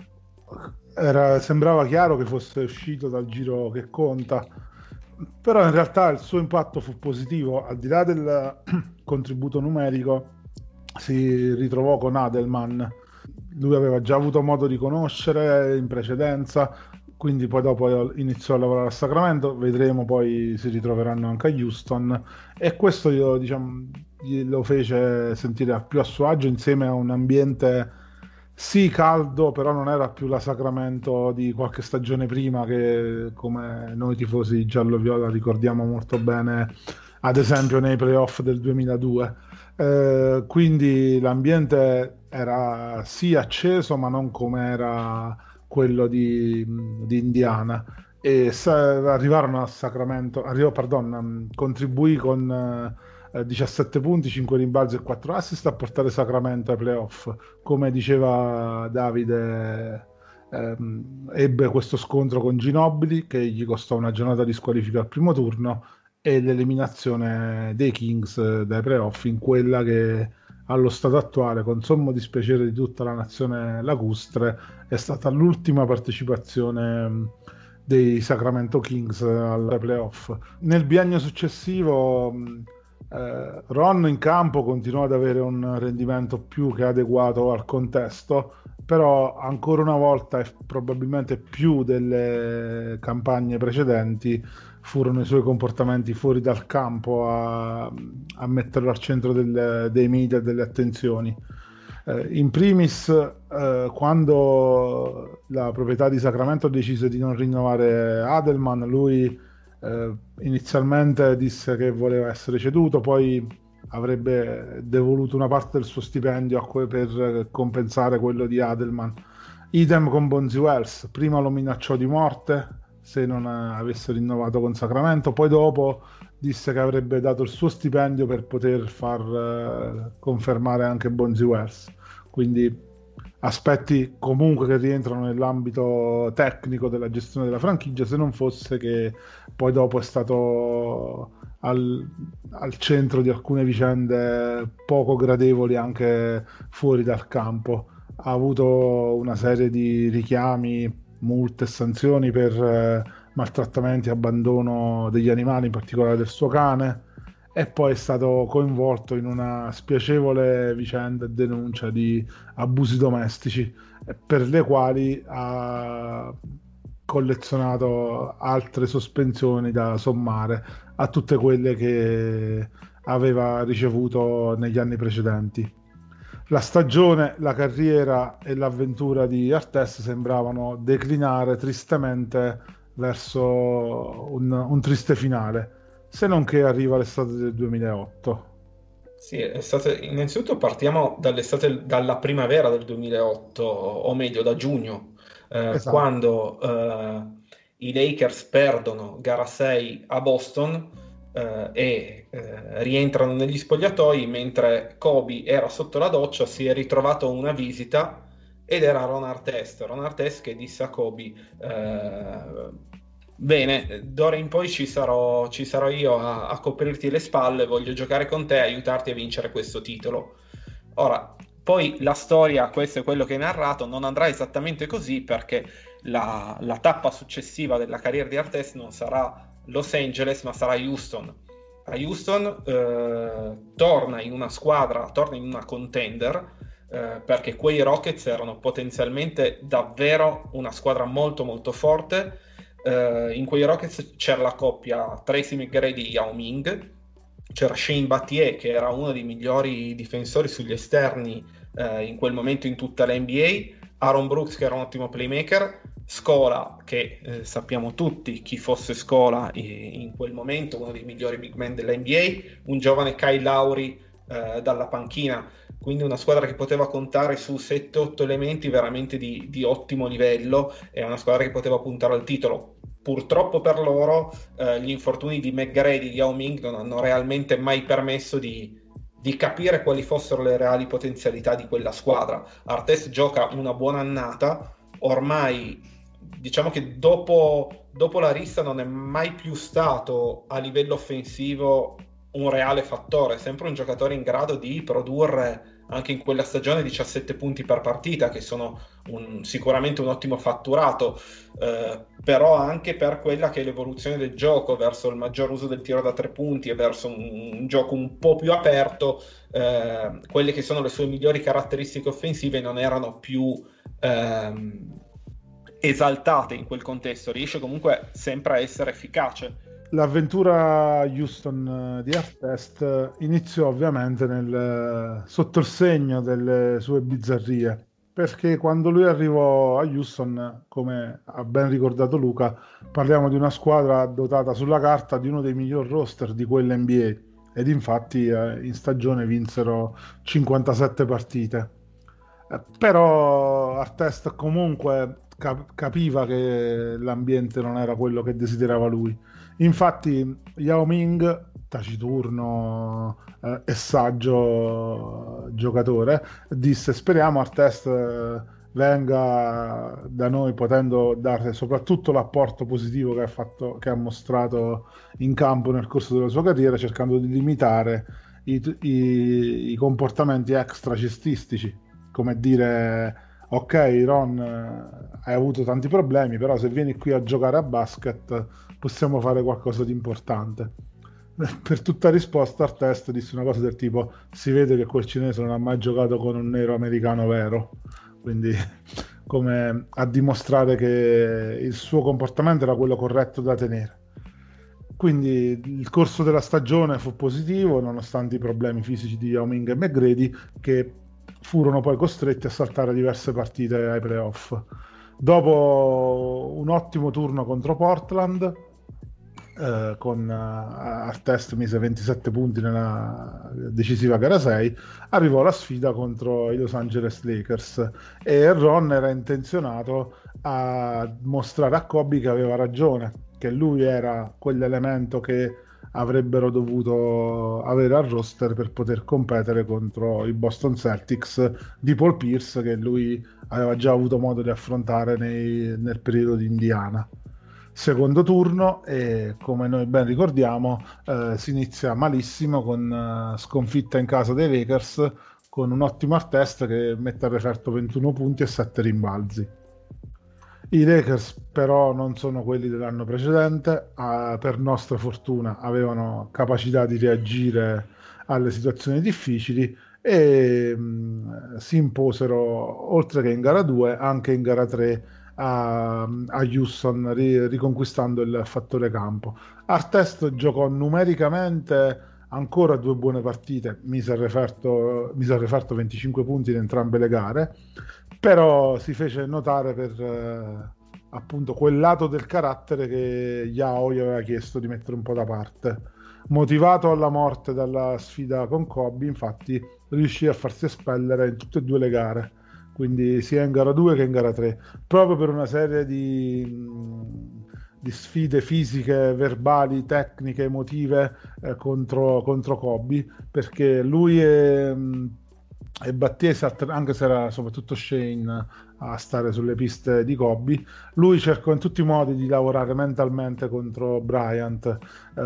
sembrava chiaro che fosse uscito dal giro che conta, però in realtà il suo impatto fu positivo. Al di là del contributo numerico, si ritrovò con Adelman. Lui aveva già avuto modo di conoscere in precedenza, quindi poi dopo iniziò a lavorare a Sacramento. Vedremo, poi si ritroveranno anche a Houston, e questo lo fece sentire più a suo agio insieme a un ambiente sì caldo, però non era più la Sacramento di qualche stagione prima, che come noi tifosi giallo-viola ricordiamo molto bene, ad esempio nei playoff del 2002. Quindi l'ambiente era sì acceso, ma non come era quello di Indiana, e arrivarono a Sacramento, contribuì con 17 punti, 5 rimbalzi e 4 assist a portare Sacramento ai playoff. Come diceva Davide, ebbe questo scontro con Ginobili che gli costò una giornata di squalifica al primo turno e l'eliminazione dei Kings dai playoff, in quella che allo stato attuale, con sommo dispiacere di tutta la nazione lacustre, è stata l'ultima partecipazione dei Sacramento Kings al playoff. Nel biennio successivo Ron in campo continuò ad avere un rendimento più che adeguato al contesto, però ancora una volta, e probabilmente più delle campagne precedenti, furono i suoi comportamenti fuori dal campo a metterlo al centro dei media e delle attenzioni. In primis, quando la proprietà di Sacramento decise di non rinnovare Adelman, lui inizialmente disse che voleva essere ceduto, poi avrebbe devoluto una parte del suo stipendio per compensare quello di Adelman. Idem con Bonzi Wells: prima lo minacciò di morte se non avesse rinnovato con Sacramento, poi dopo disse che avrebbe dato il suo stipendio per poter far confermare anche Bonzi Wells. Quindi aspetti comunque che rientrano nell'ambito tecnico della gestione della franchigia, se non fosse che poi dopo è stato al centro di alcune vicende poco gradevoli anche fuori dal campo. Ha avuto una serie di richiami, multe e sanzioni per maltrattamenti e abbandono degli animali, in particolare del suo cane, e poi è stato coinvolto in una spiacevole vicenda e denuncia di abusi domestici, per le quali ha collezionato altre sospensioni da sommare a tutte quelle che aveva ricevuto negli anni precedenti. La stagione, la carriera e l'avventura di Artest sembravano declinare tristemente verso un triste finale, se non che arriva l'estate del 2008. Sì, innanzitutto partiamo dalla primavera del 2008, o meglio da giugno, esatto, quando i Lakers perdono gara 6 a Boston e rientrano negli spogliatoi. Mentre Kobe era sotto la doccia, si è ritrovato una visita ed era Ron Artest che disse a Kobe: bene, d'ora in poi ci sarò io a coprirti le spalle, voglio giocare con te e aiutarti a vincere questo titolo. Ora, poi la storia, questo è quello che hai narrato, non andrà esattamente così, perché la tappa successiva della carriera di Artest non sarà Los Angeles, ma sarà Houston. A Houston torna in una contender, perché quei Rockets erano potenzialmente davvero una squadra molto molto forte. In quei Rockets c'era la coppia Tracy McGrady Yao Ming, c'era Shane Battier, che era uno dei migliori difensori sugli esterni in quel momento in tutta la NBA, Aaron Brooks, che era un ottimo playmaker, Scola, che sappiamo tutti chi fosse Scola in quel momento, uno dei migliori big man della NBA, un giovane Kyle Lowry dalla panchina. Quindi una squadra che poteva contare su 7-8 elementi veramente di ottimo livello, e una squadra che poteva puntare al titolo. Purtroppo per loro gli infortuni di McGrady e di Yao Ming non hanno realmente mai permesso di di capire quali fossero le reali potenzialità di quella squadra. Artest gioca una buona annata, ormai diciamo che dopo la rissa non è mai più stato a livello offensivo un reale fattore, sempre un giocatore in grado di produrre anche in quella stagione 17 punti per partita, che sono sicuramente un ottimo fatturato, però anche per quella che è l'evoluzione del gioco verso il maggior uso del tiro da 3 punti e verso un gioco un po' più aperto, quelle che sono le sue migliori caratteristiche offensive non erano più esaltate in quel contesto. Riesce comunque sempre a essere efficace. L'avventura Houston di Artest iniziò ovviamente sotto il segno delle sue bizzarrie, perché quando lui arrivò a Houston, come ha ben ricordato Luca, parliamo di una squadra dotata sulla carta di uno dei miglior roster di quella NBA, ed infatti in stagione vinsero 57 partite. Però Artest comunque capiva che l'ambiente non era quello che desiderava lui. Infatti Yao Ming, taciturno e saggio giocatore, disse: speriamo Artest venga da noi, potendo dare soprattutto l'apporto positivo che ha mostrato in campo nel corso della sua carriera, cercando di limitare i comportamenti extracestistici, come dire: ok Ron, hai avuto tanti problemi, però se vieni qui a giocare a basket possiamo fare qualcosa di importante. Per tutta risposta Artest disse una cosa del tipo: si vede che quel cinese non ha mai giocato con un nero americano vero, quindi come a dimostrare che il suo comportamento era quello corretto da tenere. Quindi il corso della stagione fu positivo, nonostante i problemi fisici di Yao Ming e McGrady, che furono poi costretti a saltare diverse partite ai playoff. Dopo un ottimo turno contro Portland, con Artest mise 27 punti nella decisiva gara 6, arrivò la sfida contro i Los Angeles Lakers, e Ron era intenzionato a mostrare a Kobe che aveva ragione, che lui era quell'elemento che avrebbero dovuto avere al roster per poter competere contro i Boston Celtics di Paul Pierce, che lui aveva già avuto modo di affrontare nel periodo di Indiana. Secondo turno, e come noi ben ricordiamo, si inizia malissimo con sconfitta in casa dei Lakers, con un ottimo Artest che mette a referto 21 punti e 7 rimbalzi. I Lakers però non sono quelli dell'anno precedente, per nostra fortuna avevano capacità di reagire alle situazioni difficili e si imposero, oltre che in gara 2, anche in gara 3 a Houston, riconquistando il fattore campo. Artest giocò numericamente ancora 2 buone partite, mise a referto 25 punti in entrambe le gare, però si fece notare per appunto quel lato del carattere che Yao gli aveva chiesto di mettere un po' da parte. Motivato alla morte dalla sfida con Kobe, infatti riuscì a farsi espellere in tutte e 2 le gare, quindi sia in gara 2 che in gara 3, proprio per una serie di sfide fisiche, verbali, tecniche, emotive contro Kobe, perché lui e Battese, anche se era soprattutto Shane a stare sulle piste di Kobe, lui cercò in tutti i modi di lavorare mentalmente contro Bryant.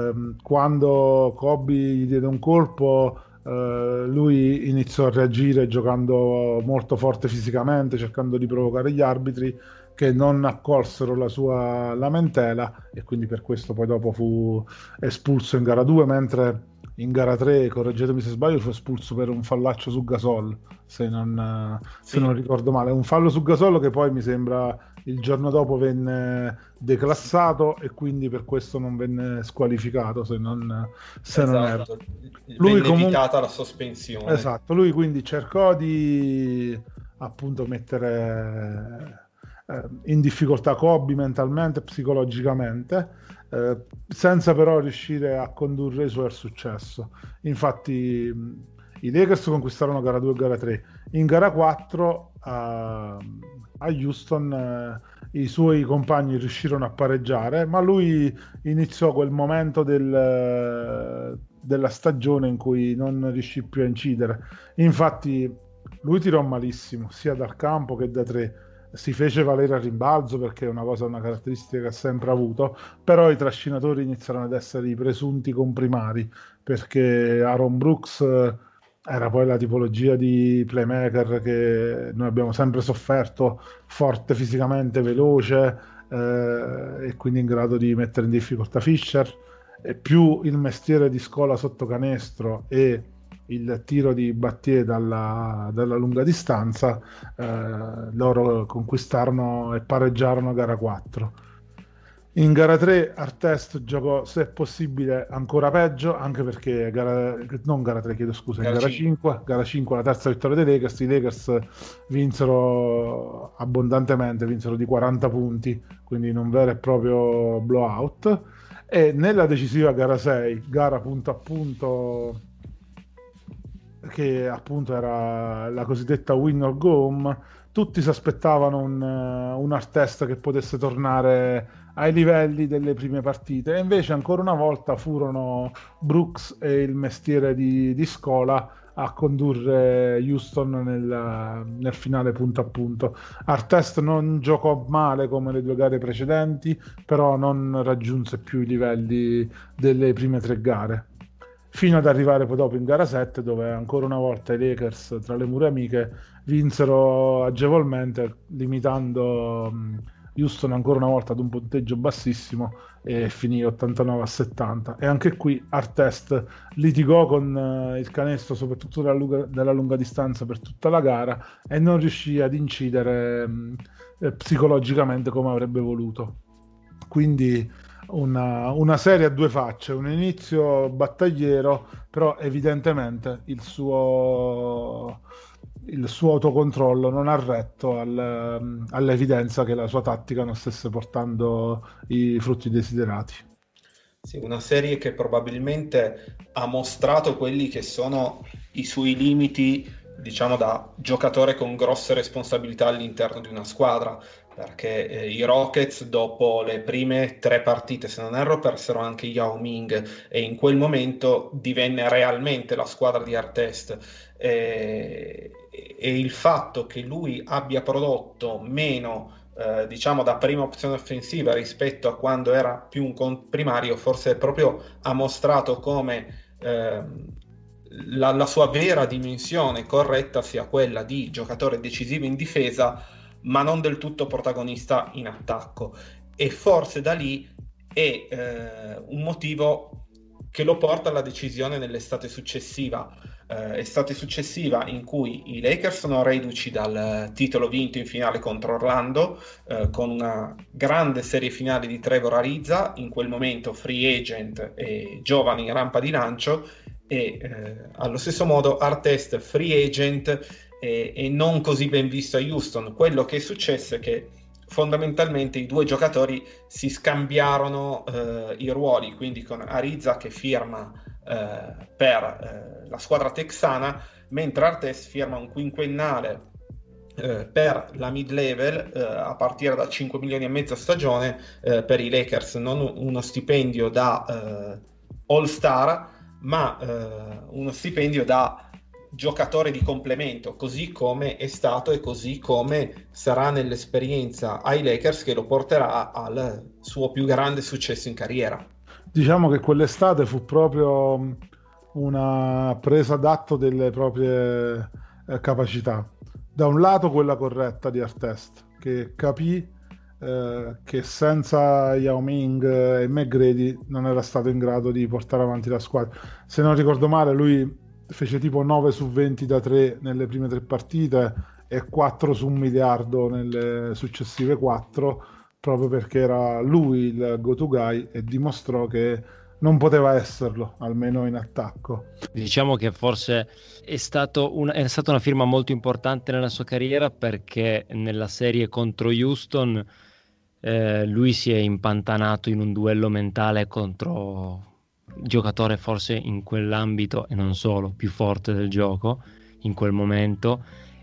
Quando Kobe gli diede un colpo, lui iniziò a reagire giocando molto forte fisicamente, cercando di provocare gli arbitri, che non accolsero la sua lamentela, e quindi per questo poi dopo fu espulso in gara 2, mentre in gara 3, correggetemi se sbaglio, fu espulso per un fallaccio su Gasol, se non ricordo male, un fallo su Gasol che poi mi sembra il giorno dopo venne declassato e quindi per questo non venne squalificato, se non erro. Lui venne evitata la sospensione. Esatto, lui quindi cercò di appunto mettere in difficoltà Kobe mentalmente, psicologicamente, senza però riuscire a condurre i suoi al successo. Infatti i Lakers conquistarono gara 2 e gara 3. In gara 4 a Houston i suoi compagni riuscirono a pareggiare, ma lui iniziò quel momento della stagione in cui non riuscì più a incidere. Infatti lui tirò malissimo, sia dal campo che da tre. Si fece valere a rimbalzo perché è una caratteristica che ha sempre avuto, però i trascinatori iniziarono ad essere i presunti comprimari, perché Aaron Brooks era poi la tipologia di playmaker che noi abbiamo sempre sofferto, forte fisicamente, veloce, e quindi in grado di mettere in difficoltà Fisher, e più il mestiere di Scola sotto canestro e il tiro di Battier dalla lunga distanza, loro conquistarono e pareggiarono gara 4. In gara 3 Artest giocò, se possibile, ancora peggio, anche perché in gara 5, la terza vittoria dei Lakers. I Lakers vinsero abbondantemente, vinsero di 40 punti, quindi in un vero e proprio blowout. E nella decisiva gara 6, gara punto a punto, che appunto era la cosiddetta win or go home, tutti si aspettavano un Artest che potesse tornare ai livelli delle prime partite, e invece ancora una volta furono Brooks e il mestiere di Scola a condurre Houston nel finale punto a punto. Artest non giocò male come le due gare precedenti, però non raggiunse più i livelli delle prime 3 gare, fino ad arrivare poi dopo in gara 7, dove ancora una volta i Lakers, tra le mura amiche, vinsero agevolmente, limitando Houston ancora una volta ad un punteggio bassissimo, e finì 89-70. E anche qui Artest litigò con il canestro, soprattutto dalla lunga distanza, per tutta la gara, e non riuscì ad incidere psicologicamente come avrebbe voluto. Quindi una serie a due facce, un inizio battagliero, però evidentemente il suo autocontrollo non ha retto all'evidenza che la sua tattica non stesse portando i frutti desiderati. Sì, una serie che probabilmente ha mostrato quelli che sono i suoi limiti, diciamo, da giocatore con grosse responsabilità all'interno di una squadra, perché i Rockets, dopo le prime 3 partite, se non erro, persero anche Yao Ming, e in quel momento divenne realmente la squadra di Artest. E il fatto che lui abbia prodotto meno, diciamo, da prima opzione offensiva rispetto a quando era più un comprimario, forse proprio ha mostrato come la sua vera dimensione corretta sia quella di giocatore decisivo in difesa, ma non del tutto protagonista in attacco. E forse da lì è un motivo che lo porta alla decisione nell'estate successiva, in cui i Lakers sono reduci dal titolo vinto in finale contro Orlando, con una grande serie finale di Trevor Ariza, in quel momento free agent e giovane in rampa di lancio, e allo stesso modo Artest free agent e non così ben visto a Houston. Quello che è successo è che fondamentalmente i due giocatori si scambiarono i ruoli, quindi con Ariza che firma per la squadra texana, mentre Artest firma un quinquennale per la mid-level a partire da 5 milioni e mezzo a stagione per i Lakers, non uno stipendio da All-Star, ma uno stipendio da giocatore di complemento, così come è stato e così come sarà nell'esperienza ai Lakers, che lo porterà al suo più grande successo in carriera. Diciamo che quell'estate fu proprio una presa d'atto delle proprie capacità. Da un lato quella corretta di Artest, che capì che senza Yao Ming e McGrady non era stato in grado di portare avanti la squadra. Se non ricordo male, lui fece tipo 9 su 20 da 3 nelle prime 3 partite e 4 su 1 miliardo nelle successive 4, proprio perché era lui il go-to guy, e dimostrò che non poteva esserlo, almeno in attacco. Diciamo che forse è stata una firma molto importante nella sua carriera, perché nella serie contro Houston lui si è impantanato in un duello mentale contro il giocatore forse in quell'ambito, e non solo, più forte del gioco in quel momento,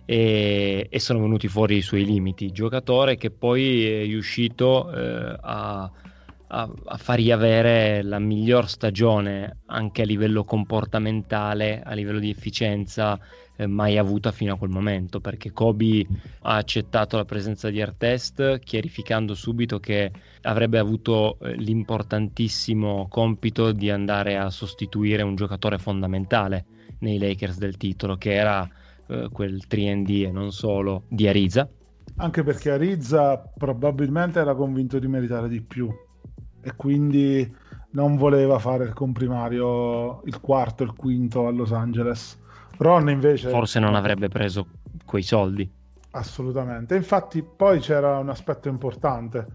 e sono venuti fuori i suoi limiti. Giocatore che poi è riuscito a far riavere la miglior stagione anche a livello comportamentale, a livello di efficienza, mai avuta fino a quel momento, perché Kobe ha accettato la presenza di Artest, chiarificando subito che avrebbe avuto l'importantissimo compito di andare a sostituire un giocatore fondamentale nei Lakers del titolo, che era quel 3&D e non solo di Ariza. Anche perché Ariza probabilmente era convinto di meritare di più e quindi non voleva fare il comprimario, il quarto, il quinto a Los Angeles. Ron invece forse non avrebbe preso quei soldi. Assolutamente. Infatti poi c'era un aspetto importante,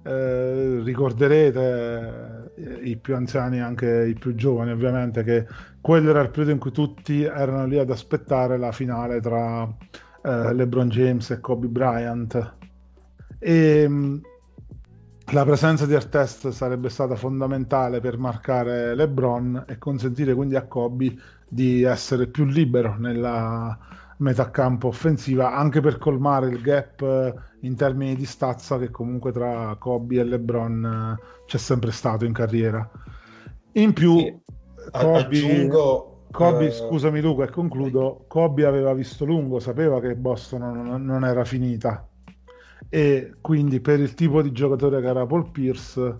ricorderete, i più anziani, anche i più giovani ovviamente, che quello era il periodo in cui tutti erano lì ad aspettare la finale tra LeBron James e Kobe Bryant, e la presenza di Artest sarebbe stata fondamentale per marcare LeBron e consentire quindi a Kobe di essere più libero nella metà campo offensiva, anche per colmare il gap in termini di stazza che comunque tra Kobe e LeBron c'è sempre stato in carriera. In più, sì, Kobe, scusami Luca, e concludo, Kobe aveva visto lungo, sapeva che Boston non era finita, e quindi per il tipo di giocatore che era Paul Pierce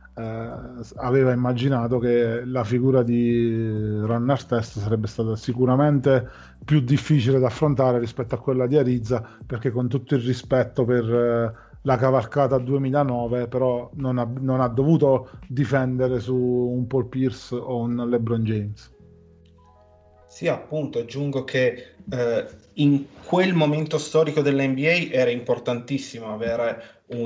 aveva immaginato che la figura di Ron Artest sarebbe stata sicuramente più difficile da affrontare rispetto a quella di Ariza, perché con tutto il rispetto per la cavalcata 2009, però non ha dovuto difendere su un Paul Pierce o un LeBron James. Sì, appunto, aggiungo che in quel momento storico dell'NBA era importantissimo avere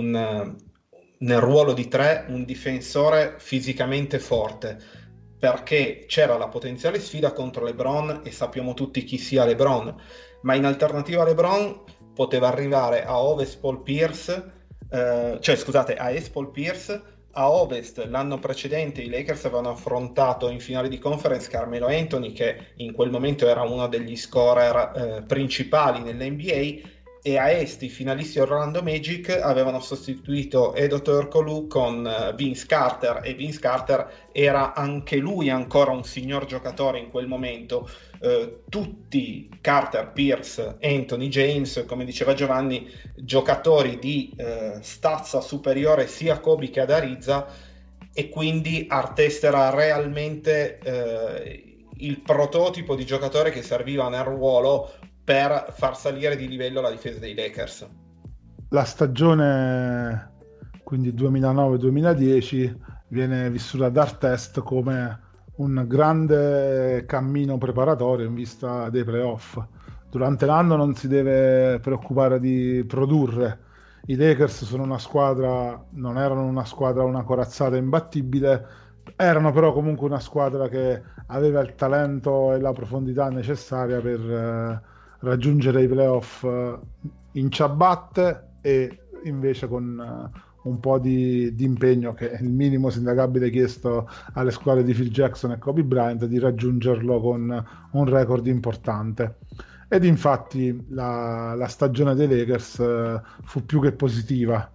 nel ruolo di 3 un difensore fisicamente forte, perché c'era la potenziale sfida contro LeBron e sappiamo tutti chi sia LeBron, ma in alternativa a LeBron poteva arrivare a Ovest Paul Pierce, a Est Paul Pierce. A Ovest l'anno precedente i Lakers avevano affrontato in finale di conference Carmelo Anthony, che in quel momento era uno degli scorer principali nell'NBA, e a Est i finalisti Orlando Magic avevano sostituito Edo Turkoglu con Vince Carter, e Vince Carter era anche lui ancora un signor giocatore in quel momento. Tutti, Carter, Pierce, Anthony, James, come diceva Giovanni, giocatori di stazza superiore sia a Kobe che ad Ariza, e quindi Artest era realmente il prototipo di giocatore che serviva nel ruolo per far salire di livello la difesa dei Lakers. La stagione quindi 2009-2010 viene vissuta da Artest come un grande cammino preparatorio in vista dei playoff. Durante l'anno non si deve preoccupare di produrre. I Lakers sono una squadra, non erano una squadra, una corazzata imbattibile, erano però comunque una squadra che aveva il talento e la profondità necessaria per raggiungere i playoff in ciabatte, e invece con un po' di impegno, che è il minimo sindacabile chiesto alle squadre di Phil Jackson e Kobe Bryant, di raggiungerlo con un record importante. Ed infatti la stagione dei Lakers fu più che positiva.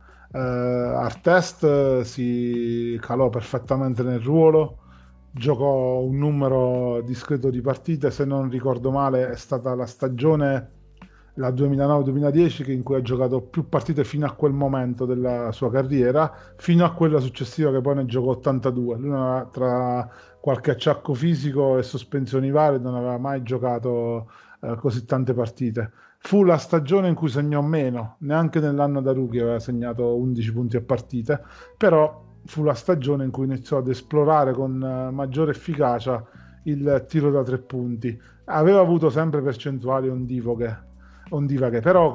Artest si calò perfettamente nel ruolo, giocò un numero discreto di partite. Se non ricordo male è stata la stagione, la 2009-2010, in cui ha giocato più partite fino a quel momento della sua carriera, fino a quella successiva che poi ne giocò 82. Lui, tra qualche acciacco fisico e sospensioni varie, non aveva mai giocato così tante partite. Fu la stagione in cui segnò meno, neanche nell'anno da rookie aveva segnato 11 punti a partite, però fu la stagione in cui iniziò ad esplorare con maggiore efficacia il tiro da 3 punti. Aveva avuto sempre percentuali ondivaghe, però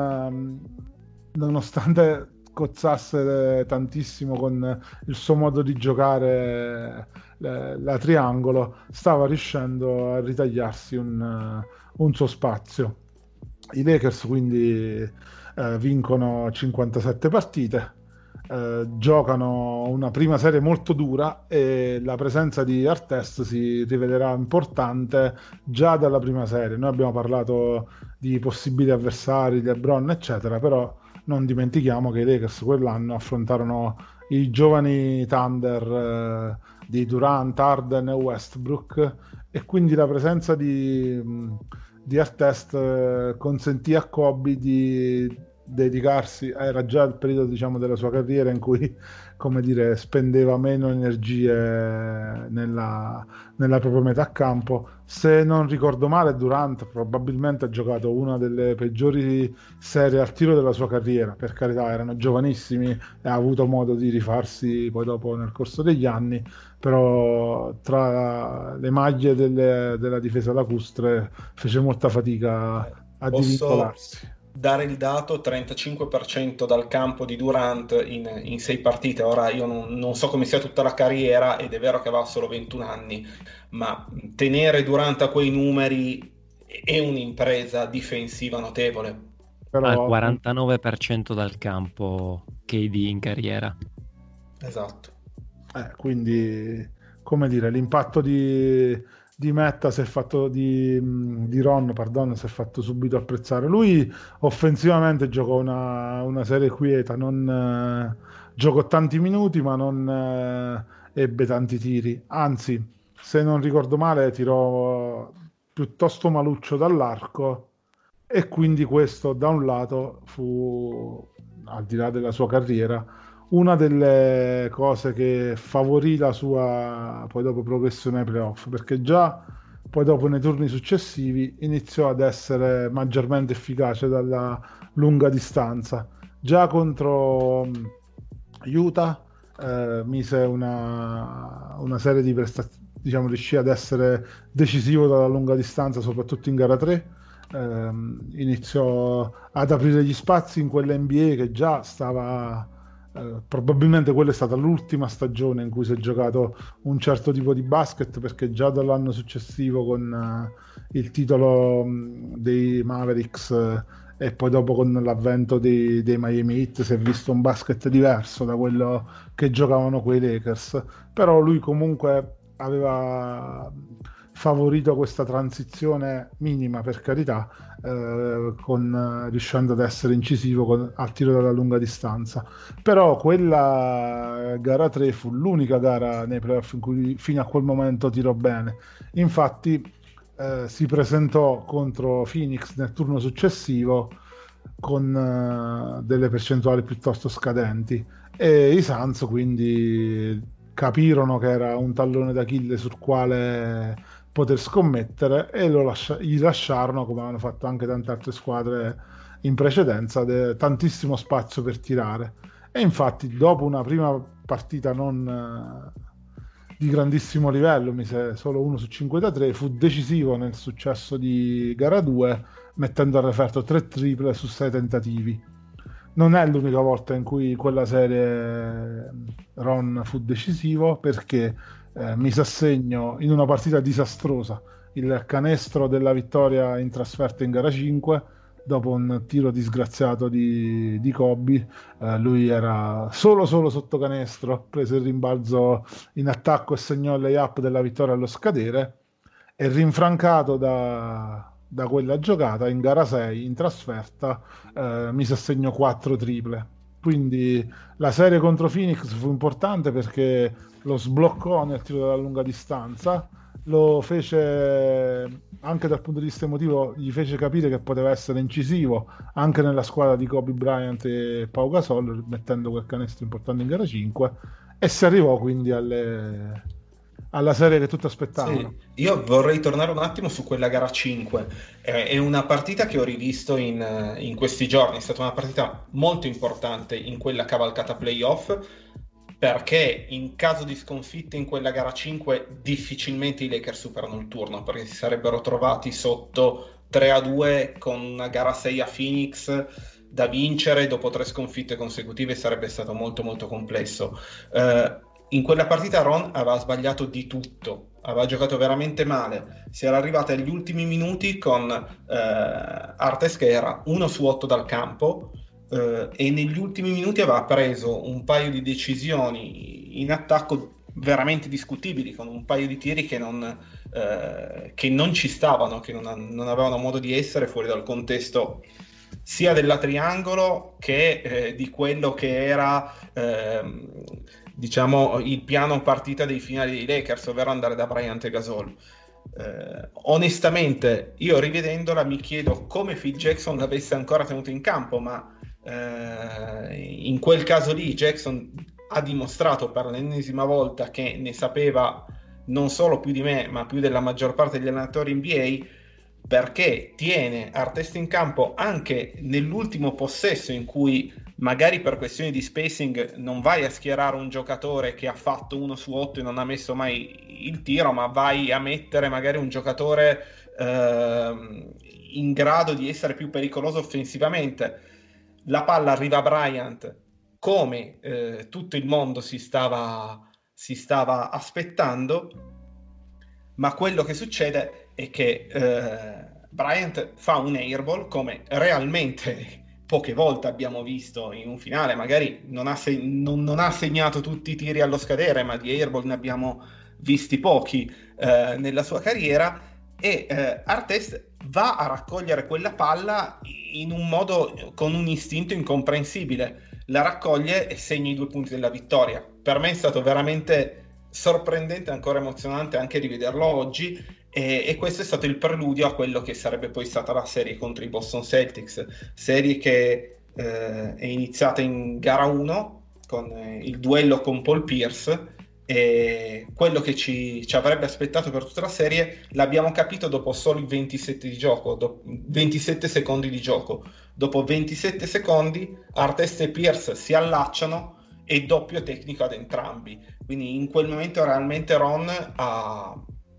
nonostante cozzasse tantissimo con il suo modo di giocare la triangolo, stava riuscendo a ritagliarsi un suo spazio. I Lakers quindi vincono 57 partite, giocano una prima serie molto dura e la presenza di Artest si rivelerà importante già dalla prima serie. Noi abbiamo parlato di possibili avversari, LeBron eccetera, però non dimentichiamo che i Lakers quell'anno affrontarono i giovani Thunder di Durant, Harden e Westbrook, e quindi la presenza di Artest consentì a Kobe di dedicarsi, era già il periodo diciamo della sua carriera in cui, come dire, spendeva meno energie nella propria metà campo. Se non ricordo male, Durant probabilmente ha giocato una delle peggiori serie al tiro della sua carriera. Per carità, erano giovanissimi e ha avuto modo di rifarsi poi dopo nel corso degli anni, però tra le maglie della difesa lacustre fece molta fatica a divincolarsi. Dare il dato 35% dal campo di Durant in 6 partite. Ora io non so come sia tutta la carriera, ed è vero che aveva solo 21 anni, ma tenere Durant a quei numeri è un'impresa difensiva notevole. Però al 49% dal campo KD in carriera. Esatto. Quindi, come dire, l'impatto di Metta si è fatto di Ron, pardon, si è fatto subito apprezzare. Lui offensivamente giocò una serie quieta, non giocò tanti minuti, ma non ebbe tanti tiri. Anzi, se non ricordo male, tirò piuttosto maluccio dall'arco, e quindi questo da un lato fu, al di là della sua carriera, una delle cose che favorì la sua poi dopo progressione ai playoff, perché già poi dopo nei turni successivi iniziò ad essere maggiormente efficace dalla lunga distanza. Già contro Utah mise una serie di prestazioni, diciamo, riuscì ad essere decisivo dalla lunga distanza, soprattutto in gara 3. Iniziò ad aprire gli spazi in quella NBA che già stava... probabilmente quella è stata l'ultima stagione in cui si è giocato un certo tipo di basket, perché già dall'anno successivo con il titolo dei Mavericks e poi dopo con l'avvento dei Miami Heat si è visto un basket diverso da quello che giocavano quei Lakers. Però lui comunque aveva favorito questa transizione minima, per carità, riuscendo ad essere incisivo al tiro dalla lunga distanza. Però quella gara 3 fu l'unica gara nei playoff in cui fino a quel momento tirò bene. Infatti si presentò contro Phoenix nel turno successivo con delle percentuali piuttosto scadenti, e i Suns quindi capirono che era un tallone d'Achille sul quale poter scommettere, e gli lasciarono, come hanno fatto anche tante altre squadre in precedenza, tantissimo spazio per tirare. E infatti dopo una prima partita non di grandissimo livello, mise solo 1 su 5 da 3, fu decisivo nel successo di gara 2, mettendo a referto 3 triple su 6 tentativi. Non è l'unica volta in cui quella serie Ron fu decisivo, perché mise a segno in una partita disastrosa il canestro della vittoria in trasferta in gara 5 dopo un tiro disgraziato di Kobe. Lui era solo sotto canestro, prese il rimbalzo in attacco e segnò il layup della vittoria allo scadere, e rinfrancato da quella giocata in gara 6 in trasferta mise a segno 4 triple. Quindi la serie contro Phoenix fu importante perché lo sbloccò nel tiro dalla lunga distanza, lo fece anche dal punto di vista emotivo, gli fece capire che poteva essere incisivo anche nella squadra di Kobe Bryant e Pau Gasol, mettendo quel canestro importante in gara 5, e si arrivò quindi alla serie che tutti aspettavano. Sì, io vorrei tornare un attimo su quella gara 5. È una partita che ho rivisto in questi giorni. È stata una partita molto importante in quella cavalcata playoff, perché in caso di sconfitta in quella gara 5 difficilmente i Lakers superano il turno, perché si sarebbero trovati sotto 3-2 con una gara 6 a Phoenix da vincere dopo 3 sconfitte consecutive. Sarebbe stato molto molto complesso. In quella partita Ron aveva sbagliato di tutto, aveva giocato veramente male. Si era arrivati agli ultimi minuti con Artest che era 1 su 8 dal campo, e negli ultimi minuti aveva preso un paio di decisioni in attacco veramente discutibili, con un paio di tiri che non ci stavano, che non avevano modo di essere fuori dal contesto sia della triangolo che di quello che era diciamo il piano partita dei finali dei Lakers, ovvero andare da Bryant e Gasol. Onestamente io rivedendola mi chiedo come Phil Jackson l'avesse ancora tenuto in campo, ma in quel caso lì Jackson ha dimostrato per l'ennesima volta che ne sapeva non solo più di me ma più della maggior parte degli allenatori NBA, perché tiene Artest in campo anche nell'ultimo possesso in cui magari per questioni di spacing non vai a schierare un giocatore che ha fatto 1 su 8 e non ha messo mai il tiro, ma vai a mettere magari un giocatore in grado di essere più pericoloso offensivamente. La palla arriva a Bryant come tutto il mondo si stava aspettando, ma quello che succede è che Bryant fa un airball come realmente poche volte abbiamo visto in un finale. Magari non ha segnato tutti i tiri allo scadere, ma di airball ne abbiamo visti pochi nella sua carriera, e Artest va a raccogliere quella palla in un modo, con un istinto incomprensibile, la raccoglie e segna i 2 punti della vittoria. Per me è stato veramente sorprendente, ancora emozionante anche rivederlo oggi, e questo è stato il preludio a quello che sarebbe poi stata la serie contro i Boston Celtics, serie che è iniziata in gara 1 con il duello con Paul Pierce, e quello che ci avrebbe aspettato per tutta la serie l'abbiamo capito dopo solo 27 secondi di gioco. Dopo 27 secondi Artest e Pierce si allacciano e doppio tecnico ad entrambi, quindi in quel momento realmente Ron ha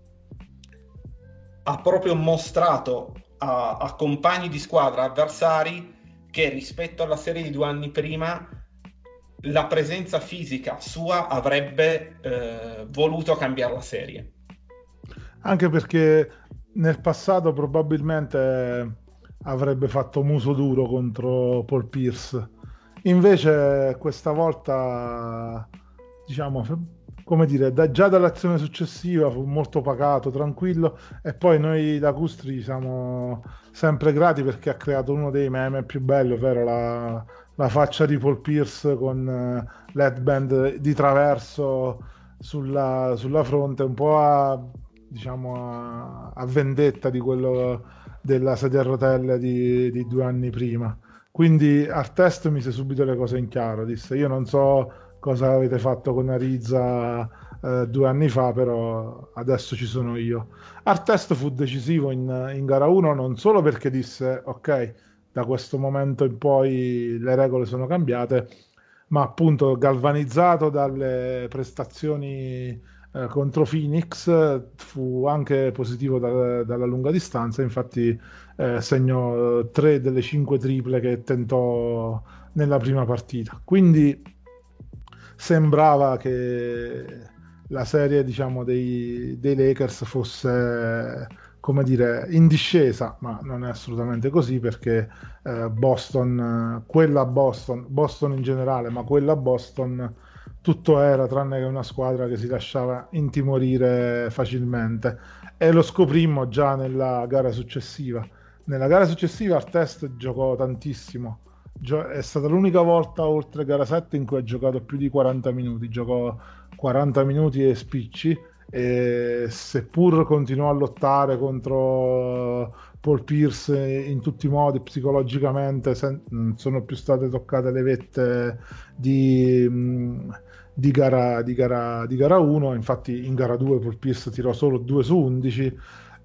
proprio mostrato a compagni di squadra, avversari, che rispetto alla serie di 2 anni prima la presenza fisica sua avrebbe voluto cambiare la serie. Anche perché nel passato probabilmente avrebbe fatto muso duro contro Paul Pierce, invece questa volta, diciamo, come dire, già dall'azione successiva fu molto pacato, tranquillo, e poi noi lacustri siamo sempre grati perché ha creato uno dei meme più belli, ovvero la faccia di Paul Pierce con l'headband di traverso sulla fronte, un po' a vendetta di quello della sedia a rotelle di 2 anni prima. Quindi Artest mise subito le cose in chiaro, disse: io non so cosa avete fatto con Ariza 2 anni fa, però adesso ci sono io. Artest fu decisivo in gara 1 non solo perché disse: ok, da questo momento in poi le regole sono cambiate, ma appunto galvanizzato dalle prestazioni contro Phoenix fu anche positivo dalla lunga distanza. Infatti segnò 3 delle 5 triple che tentò nella prima partita, quindi sembrava che la serie, diciamo, dei Lakers fosse, come dire, in discesa, ma non è assolutamente così, perché Boston in generale, ma quella Boston, tutto era tranne che una squadra che si lasciava intimorire facilmente, e lo scoprimmo già nella gara successiva. Nella gara successiva Artest giocò tantissimo, è stata l'unica volta oltre gara 7 in cui ha giocato più di 40 minuti, giocò 40 minuti e spicci, e seppur continuò a lottare contro Paul Pierce in tutti i modi psicologicamente, sono più state toccate le vette di gara 1. Infatti in gara 2 Paul Pierce tirò solo 2 su 11,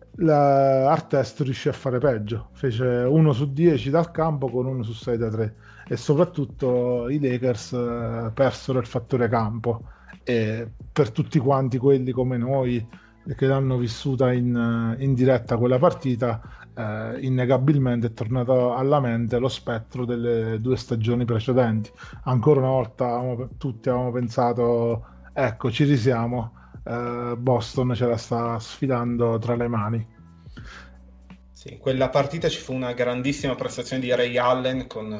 Artest riuscì a fare peggio, fece 1 su 10 dal campo con 1 su 6 da 3, e soprattutto i Lakers persero il fattore campo, e per tutti quanti quelli come noi che l'hanno vissuta in diretta quella partita, innegabilmente è tornato alla mente lo spettro delle 2 stagioni precedenti. Ancora una volta tutti avevamo pensato: ecco, ci risiamo, Boston ce la sta sfidando tra le mani. Sì, in quella partita ci fu una grandissima prestazione di Ray Allen con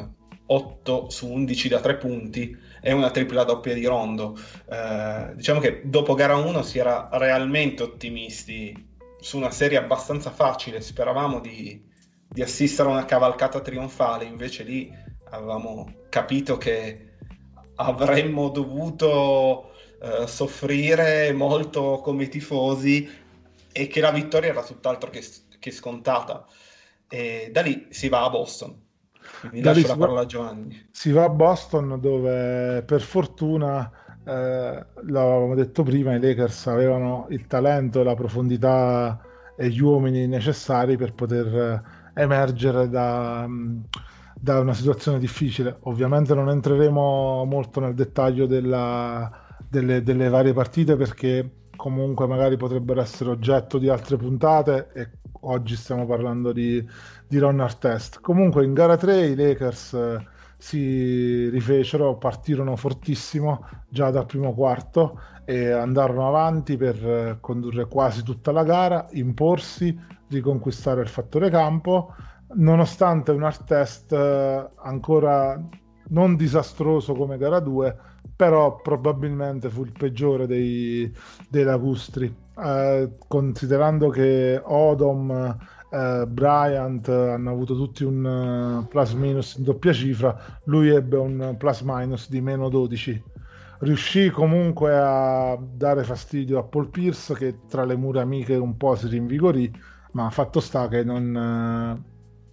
8 su 11 da 3 punti e una tripla doppia di Rondo. Diciamo che dopo gara 1 si era realmente ottimisti su una serie abbastanza facile, speravamo di assistere a una cavalcata trionfale, invece lì avevamo capito che avremmo dovuto soffrire molto come tifosi e che la vittoria era tutt'altro che scontata. E da lì si va a Boston. Quindi lascio la parola a Giovanni. Si va a Boston, dove per fortuna, l'avevamo detto prima, i Lakers avevano il talento, la profondità e gli uomini necessari per poter emergere da una situazione difficile. Ovviamente non entreremo molto nel dettaglio delle varie partite, perché comunque magari potrebbero essere oggetto di altre puntate e oggi stiamo parlando di Ron Artest. Comunque in gara 3 i Lakers si rifecero, partirono fortissimo già dal primo quarto e andarono avanti per condurre quasi tutta la gara, imporsi, riconquistare il fattore campo, nonostante un Artest ancora non disastroso come gara 2, però probabilmente fu il peggiore dei lacustri, considerando che Odom, Bryant hanno avuto tutti un plus minus in doppia cifra, lui ebbe un plus minus di meno 12. Riuscì comunque a dare fastidio a Paul Pierce, che tra le mura amiche un po' si rinvigorì, ma fatto sta che non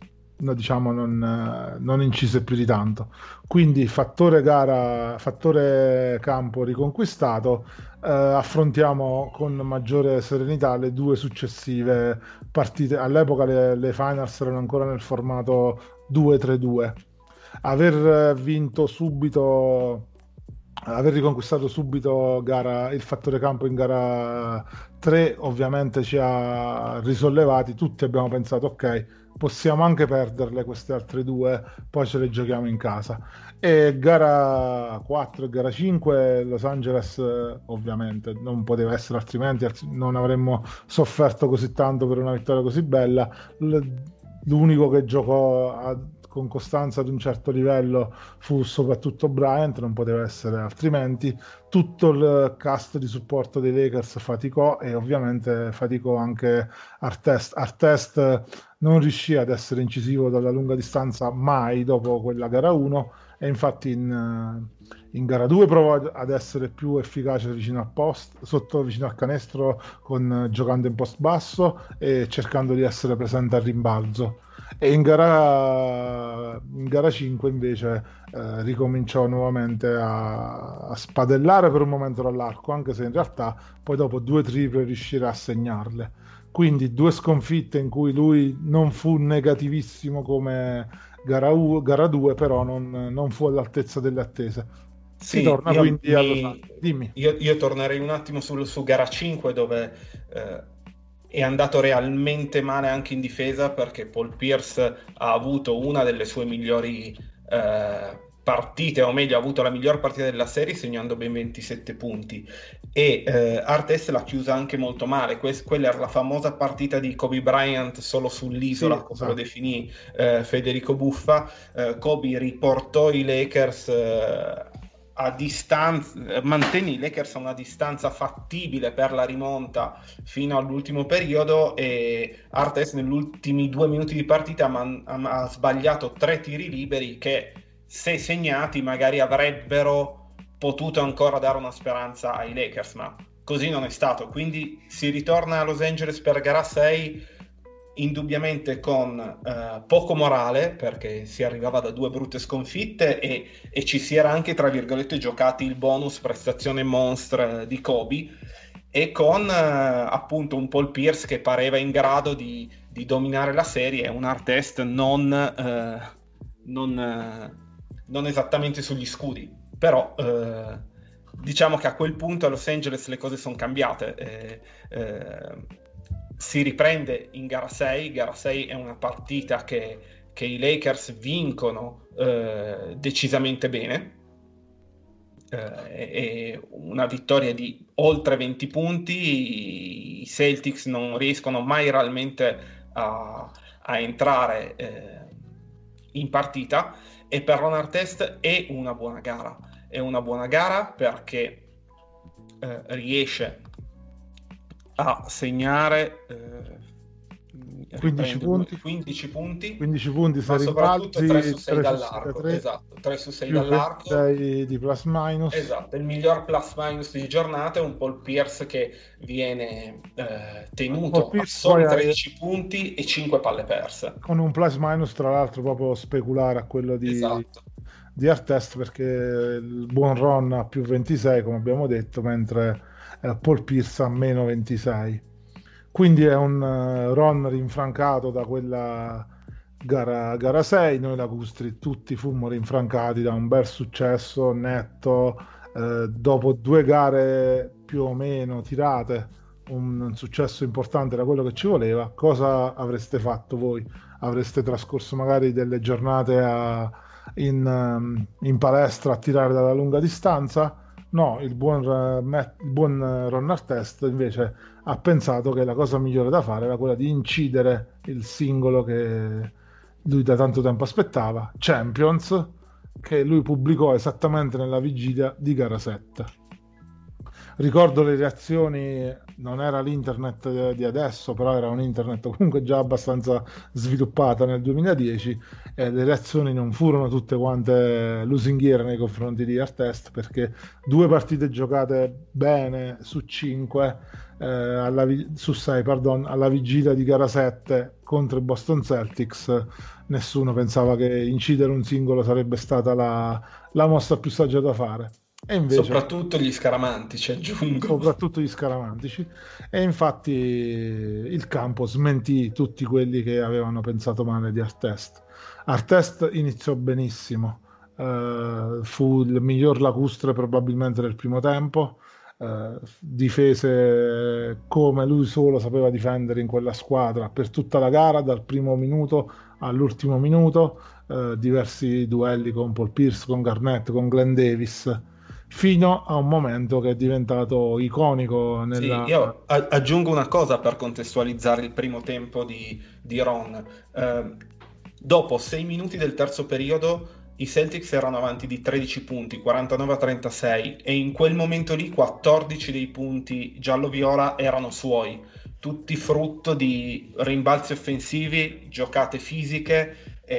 incise più di tanto. Quindi fattore campo riconquistato. Affrontiamo con maggiore serenità le due successive partite. All'epoca le finals erano ancora nel formato 2-3-2. Aver riconquistato subito il fattore campo in gara 3 ovviamente ci ha risollevati. Tutti abbiamo pensato: ok, possiamo anche perderle queste altre due, poi ce le giochiamo in casa. E gara 4 e gara 5 Los Angeles ovviamente non poteva essere altrimenti, non avremmo sofferto così tanto per una vittoria così bella. L'unico che giocò con costanza ad un certo livello fu soprattutto Bryant, non poteva essere altrimenti. Tutto il cast di supporto dei Lakers faticò, e ovviamente faticò anche Artest non riuscì ad essere incisivo dalla lunga distanza mai dopo quella gara 1, e infatti in gara 2 provò ad essere più efficace vicino al post, vicino al canestro, giocando in post basso e cercando di essere presente al rimbalzo. E in gara 5 invece ricominciò nuovamente a spadellare per un momento dall'arco, anche se in realtà poi dopo 2 triple riuscì a segnarle. Quindi 2 sconfitte in cui lui non fu negativissimo come gara 2, però non fu all'altezza delle attese. Si torna quindi Dimmi. Io tornerei un attimo su gara 5, dove è andato realmente male anche in difesa, perché Paul Pierce ha avuto una delle sue migliori partite, o meglio ha avuto la miglior partita della serie segnando ben 27 punti, e Artest l'ha chiusa anche molto male. Quella era la famosa partita di Kobe Bryant solo sull'isola, come lo definì Federico Buffa. Kobe riportò i Lakers a distanza, mantenne i Lakers a una distanza fattibile per la rimonta fino all'ultimo periodo, e Artest negli ultimi 2 minuti di partita ha sbagliato 3 tiri liberi che, se segnati, magari avrebbero potuto ancora dare una speranza ai Lakers, ma così non è stato. Quindi si ritorna a Los Angeles per gara 6 indubbiamente con poco morale, perché si arrivava da 2 brutte sconfitte e ci si era anche, tra virgolette, giocati il bonus prestazione monstre di Kobe, e con appunto un Paul Pierce che pareva in grado di dominare la serie, e un Artest non esattamente sugli scudi. Però diciamo che a quel punto a Los Angeles le cose sono cambiate. Si riprende in gara 6. Gara 6 è una partita che i Lakers vincono decisamente bene, è una vittoria di oltre 20 punti. I Celtics non riescono mai realmente a entrare in partita, E per Ron Artest è una buona gara perché riesce a segnare 15 punti, 15 punti, 15 punti, ma soprattutto 3 su 6 3 dall'arco, 3, esatto, 3 su 6 più dall'arco, 6 di plus minus, esatto, il miglior plus minus di giornata è un Paul Pierce che viene tenuto a soli 13 punti e 5 palle perse, con un plus minus tra l'altro proprio speculare a quello di, esatto, di Artest, perché il buon Ron ha più 26 come abbiamo detto, mentre Paul Pierce ha meno 26. Quindi è un Ron rinfrancato da quella gara 6. Noi lacustri tutti fummo rinfrancati da un bel successo netto, dopo 2 gare più o meno tirate, un successo importante da quello che ci voleva. Cosa avreste fatto voi? Avreste trascorso magari delle giornate in palestra a tirare dalla lunga distanza? No, il buon Ron Artest invece ha pensato che la cosa migliore da fare era quella di incidere il singolo che lui da tanto tempo aspettava, Champions, che lui pubblicò esattamente nella vigilia di gara 7. Ricordo le reazioni, non era l'internet di adesso, però era un internet comunque già abbastanza sviluppata nel 2010, e le reazioni non furono tutte quante lusinghiere nei confronti di Artest, perché 2 partite giocate bene su 5, su 6, alla vigilia di gara 7 contro i Boston Celtics, nessuno pensava che incidere un singolo sarebbe stata la mossa più saggia da fare. E invece, soprattutto gli scaramantici, aggiungo. Soprattutto gli scaramantici. E infatti il campo smentì tutti quelli che avevano pensato male di Artest. Artest iniziò benissimo, fu il miglior lacustre probabilmente del primo tempo, difese come lui solo sapeva difendere in quella squadra per tutta la gara, dal primo minuto all'ultimo minuto, diversi duelli con Paul Pierce, con Garnett, con Glenn Davis, fino a un momento che è diventato iconico nella... Sì, io aggiungo una cosa per contestualizzare il primo tempo di Ron. Dopo 6 minuti del terzo periodo i Celtics erano avanti di 13 punti, 49-36, e in quel momento lì 14 dei punti giallo-viola erano suoi, tutti frutto di rimbalzi offensivi, giocate fisiche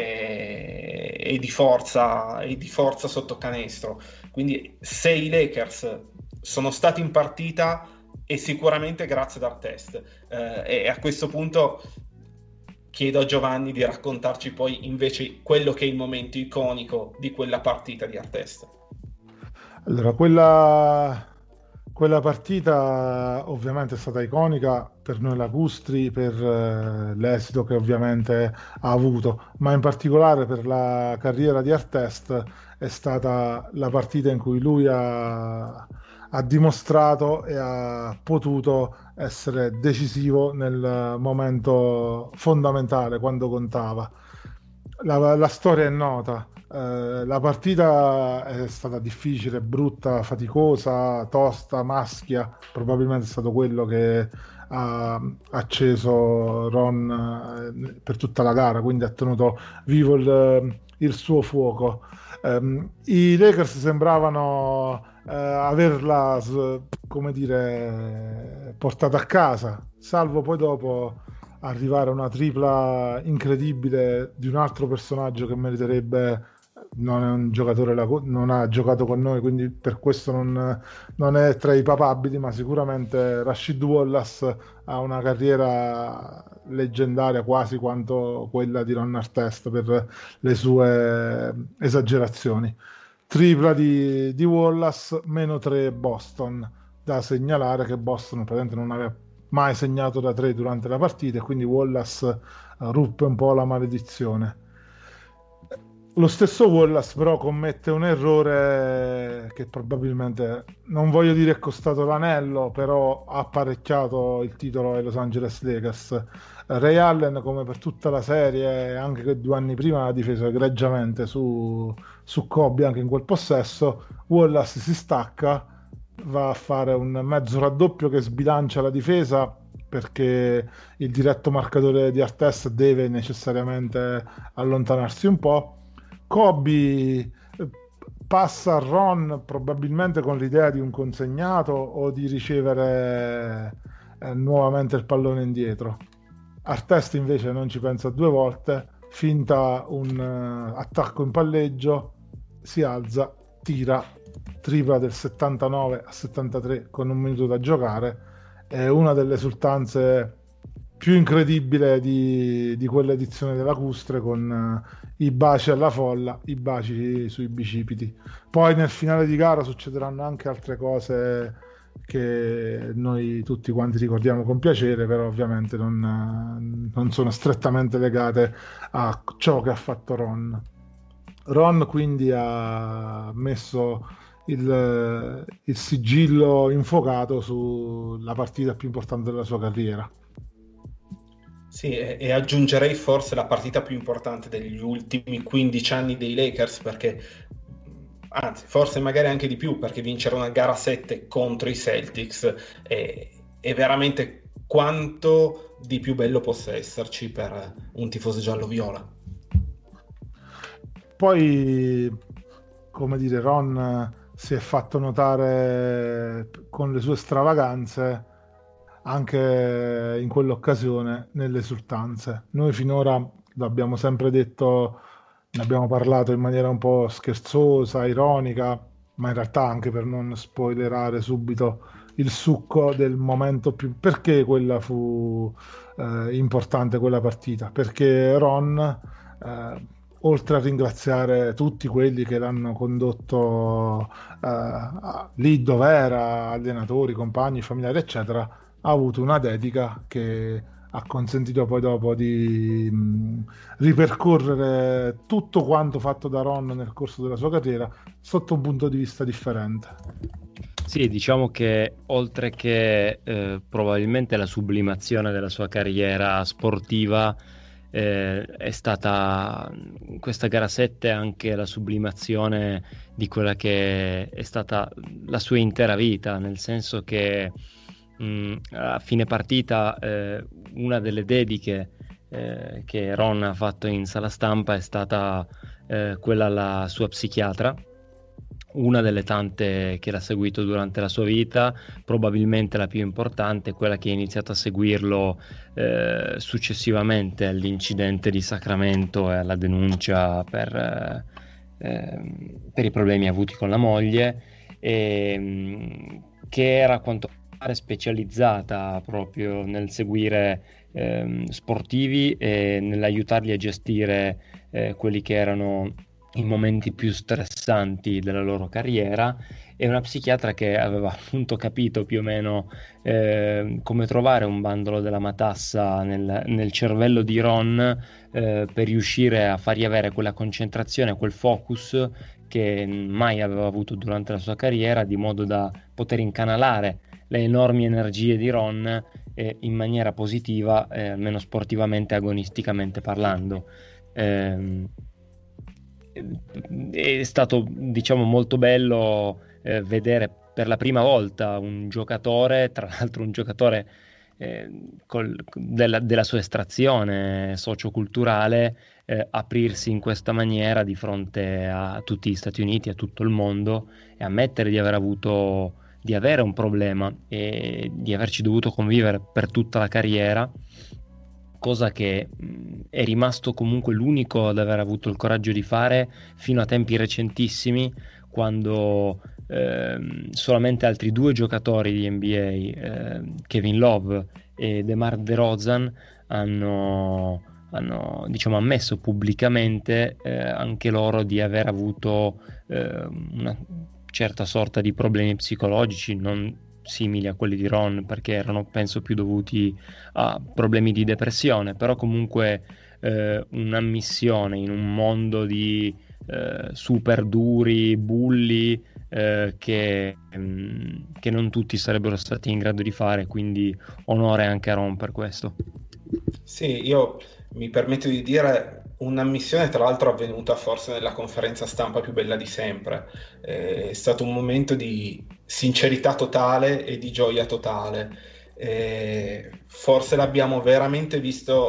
e di forza sotto canestro. Quindi se i Lakers sono stati in partita è sicuramente grazie ad Artest, e a questo punto chiedo a Giovanni di raccontarci poi invece quello che è il momento iconico di quella partita di Artest. Allora, quella partita ovviamente è stata iconica per noi lacustri, per l'esito che ovviamente ha avuto, ma in particolare per la carriera di Artest è stata la partita in cui lui ha dimostrato e ha potuto essere decisivo nel momento fondamentale, quando contava. La storia è nota. La partita è stata difficile, brutta, faticosa, tosta, maschia. Probabilmente è stato quello che ha acceso Ron per tutta la gara, quindi ha tenuto vivo il suo fuoco. I Lakers sembravano averla, come dire, portata a casa, salvo poi dopo arrivare a una tripla incredibile di un altro personaggio che meriterebbe, non è un giocatore, non ha giocato con noi, quindi per questo non è tra i papabili, ma sicuramente Rasheed Wallace ha una carriera leggendaria quasi quanto quella di Ron Artest per le sue esagerazioni. Tripla di Wallace, -3 Boston. Da segnalare che Boston praticamente non aveva mai segnato da 3 durante la partita, e quindi Wallace ruppe un po' la maledizione. Lo stesso Wallace però commette un errore che probabilmente, non voglio dire è costato l'anello, però ha parecchiato il titolo ai Los Angeles Lakers. Ray Allen, come per tutta la serie, anche 2 anni prima, ha difeso egregiamente su Kobe anche in quel possesso. Wallace si stacca, va a fare un mezzo raddoppio che sbilancia la difesa, perché il diretto marcatore di Artest deve necessariamente allontanarsi un po'. Kobe passa a Ron probabilmente con l'idea di un consegnato o di ricevere nuovamente il pallone indietro. Artest invece non ci pensa due volte, finta un attacco in palleggio, si alza, tira, tripla del 79-73 con 1 minuto da giocare. È una delle esultanze più incredibili di quell'edizione della Custre, con i baci alla folla, i baci sui bicipiti. Poi nel finale di gara succederanno anche altre cose che noi tutti quanti ricordiamo con piacere, però ovviamente non sono strettamente legate a ciò che ha fatto Ron. Ron quindi ha messo il sigillo infuocato sulla partita più importante della sua carriera. Sì, e aggiungerei forse la partita più importante degli ultimi 15 anni dei Lakers, perché anzi, forse magari anche di più, perché vincere una gara 7 contro i Celtics è veramente quanto di più bello possa esserci per un tifoso giallo-viola. Poi, come dire, Ron si è fatto notare con le sue stravaganze anche in quell'occasione nelle esultanze. Noi finora l'abbiamo sempre detto, ne abbiamo parlato in maniera un po' scherzosa, ironica, ma in realtà anche per non spoilerare subito il succo del momento più... Perché quella fu importante, quella partita? Perché Ron, oltre a ringraziare tutti quelli che l'hanno condotto lì dove era, allenatori, compagni, familiari, eccetera, ha avuto una dedica che ha consentito poi dopo di ripercorrere tutto quanto fatto da Ron nel corso della sua carriera sotto un punto di vista differente. Sì, diciamo che oltre che probabilmente la sublimazione della sua carriera sportiva, è stata questa gara 7 anche la sublimazione di quella che è stata la sua intera vita, nel senso che a fine partita una delle dediche che Ron ha fatto in sala stampa è stata quella alla sua psichiatra, una delle tante che l'ha seguito durante la sua vita, probabilmente la più importante, quella che ha iniziato a seguirlo successivamente all'incidente di Sacramento e alla denuncia per i problemi avuti con la moglie, che era a quanto pare specializzata proprio nel seguire sportivi e nell'aiutarli a gestire quelli che erano i momenti più stressanti della loro carriera. È una psichiatra che aveva appunto capito più o meno come trovare un bandolo della matassa nel cervello di Ron per riuscire a fargli avere quella concentrazione, quel focus che mai aveva avuto durante la sua carriera, di modo da poter incanalare le enormi energie di Ron in maniera positiva, almeno sportivamente, agonisticamente parlando. È stato, diciamo, molto bello vedere per la prima volta un giocatore, tra l'altro un giocatore della sua estrazione socioculturale, aprirsi in questa maniera di fronte a tutti gli Stati Uniti, a tutto il mondo, e ammettere di avere un problema e di averci dovuto convivere per tutta la carriera, cosa che è rimasto comunque l'unico ad aver avuto il coraggio di fare fino a tempi recentissimi, quando solamente altri 2 giocatori di NBA, Kevin Love e DeMar DeRozan, hanno diciamo ammesso pubblicamente anche loro di aver avuto una certa sorta di problemi psicologici, non simili a quelli di Ron, perché erano, penso, più dovuti a problemi di depressione, però comunque un'ammissione in un mondo di super duri bulli che non tutti sarebbero stati in grado di fare, quindi onore anche a Ron per questo. Sì, io mi permetto di dire un'ammissione, tra l'altro avvenuta forse nella conferenza stampa più bella di sempre. È stato un momento di sincerità totale e di gioia totale. Forse l'abbiamo veramente visto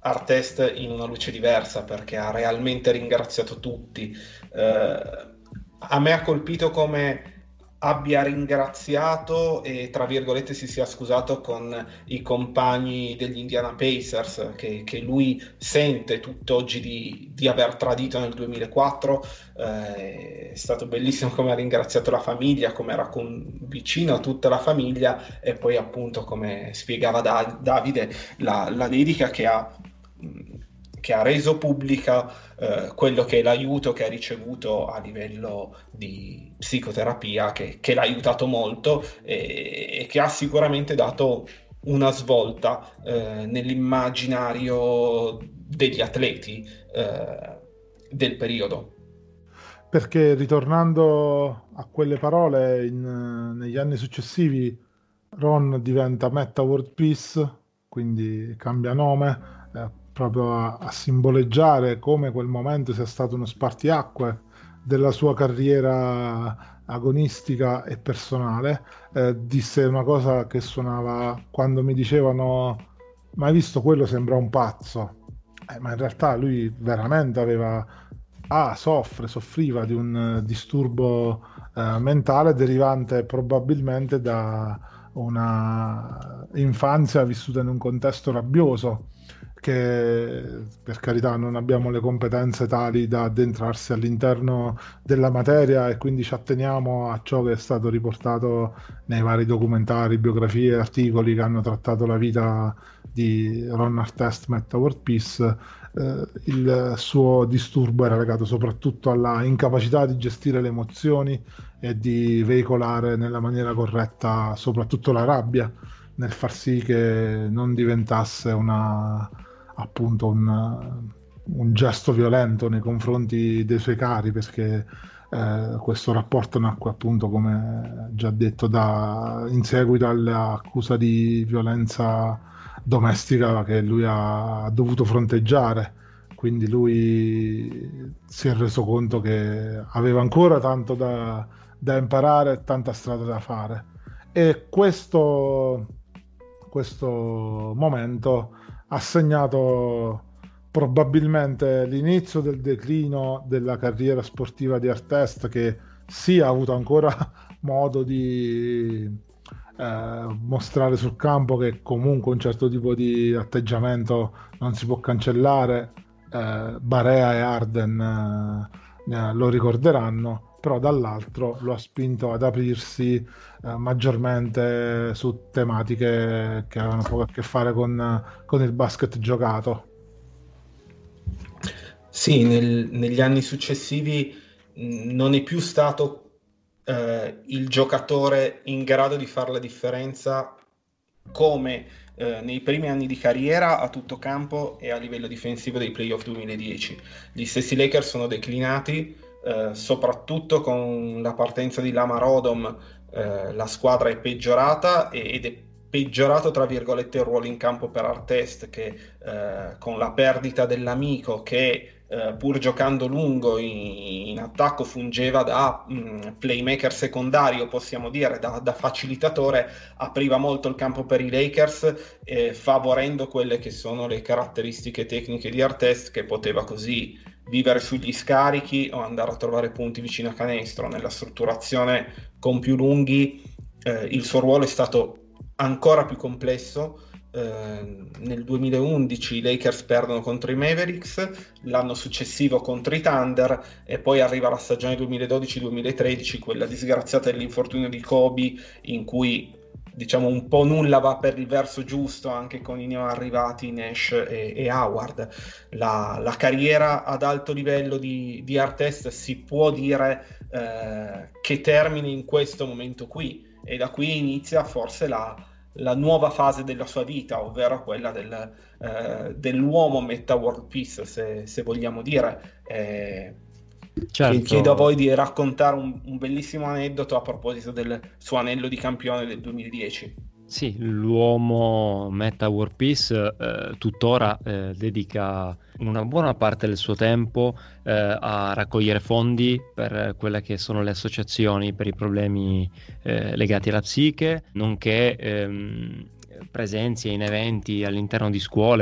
Artest in una luce diversa, perché ha realmente ringraziato tutti. A me ha colpito come abbia ringraziato e tra virgolette si sia scusato con i compagni degli Indiana Pacers che lui sente tutt'oggi di aver tradito nel 2004. È stato bellissimo come ha ringraziato la famiglia, come era vicino a tutta la famiglia, e poi appunto come spiegava Davide la dedica che ha reso pubblica quello che è l'aiuto che ha ricevuto a livello di psicoterapia, che l'ha aiutato molto e che ha sicuramente dato una svolta nell'immaginario degli atleti del periodo. Perché ritornando a quelle parole, negli anni successivi Ron diventa Metta World Peace, quindi cambia nome, proprio a simboleggiare come quel momento sia stato uno spartiacque della sua carriera agonistica e personale. Disse una cosa che suonava, quando mi dicevano ma hai visto quello, sembra un pazzo, ma in realtà lui veramente soffriva di un disturbo mentale derivante probabilmente da una infanzia vissuta in un contesto rabbioso, che per carità non abbiamo le competenze tali da addentrarsi all'interno della materia, e quindi ci atteniamo a ciò che è stato riportato nei vari documentari, biografie e articoli che hanno trattato la vita di Ron Artest, Metta World Peace. Il suo disturbo era legato soprattutto alla incapacità di gestire le emozioni e di veicolare nella maniera corretta soprattutto la rabbia, nel far sì che non diventasse un gesto violento nei confronti dei suoi cari, perché questo rapporto nacque appunto, come già detto, in seguito all'accusa di violenza domestica che lui ha dovuto fronteggiare. Quindi lui si è reso conto che aveva ancora tanto da imparare e tanta strada da fare, e questo momento ha segnato probabilmente l'inizio del declino della carriera sportiva di Artest, che sì ha avuto ancora modo di mostrare sul campo che comunque un certo tipo di atteggiamento non si può cancellare. Barea e Harden lo ricorderanno, però dall'altro lo ha spinto ad aprirsi maggiormente su tematiche che avevano poco a che fare con il basket giocato. Sì, negli anni successivi non è più stato il giocatore in grado di fare la differenza come nei primi anni di carriera a tutto campo e a livello difensivo dei playoff 2010. Gli stessi Lakers sono declinati, soprattutto con la partenza di Lamar Odom. La squadra è peggiorata ed è peggiorato tra virgolette il ruolo in campo per Artest, che con la perdita dell'amico che pur giocando lungo in attacco fungeva da playmaker secondario, possiamo dire, da facilitatore, apriva molto il campo per i Lakers, favorendo quelle che sono le caratteristiche tecniche di Artest, che poteva così vivere sugli scarichi o andare a trovare punti vicino a canestro. Nella strutturazione con più lunghi il suo ruolo è stato ancora più complesso. Nel 2011 i Lakers perdono contro i Mavericks, l'anno successivo contro i Thunder, e poi arriva la stagione 2012-2013, quella disgraziata dell'infortunio di Kobe, in cui diciamo un po' nulla va per il verso giusto, anche con i neoarrivati Nash e Howard. La carriera ad alto livello di Artest si può dire che termina in questo momento qui, e da qui inizia forse la nuova fase della sua vita, ovvero quella dell'uomo Metta World Peace, se vogliamo dire. Certo. Chiedo a voi di raccontare un bellissimo aneddoto a proposito del suo anello di campione del 2010. Sì, l'uomo Metta World Peace tuttora dedica una buona parte del suo tempo a raccogliere fondi per quelle che sono le associazioni per i problemi legati alla psiche, nonché presenze in eventi all'interno di scuole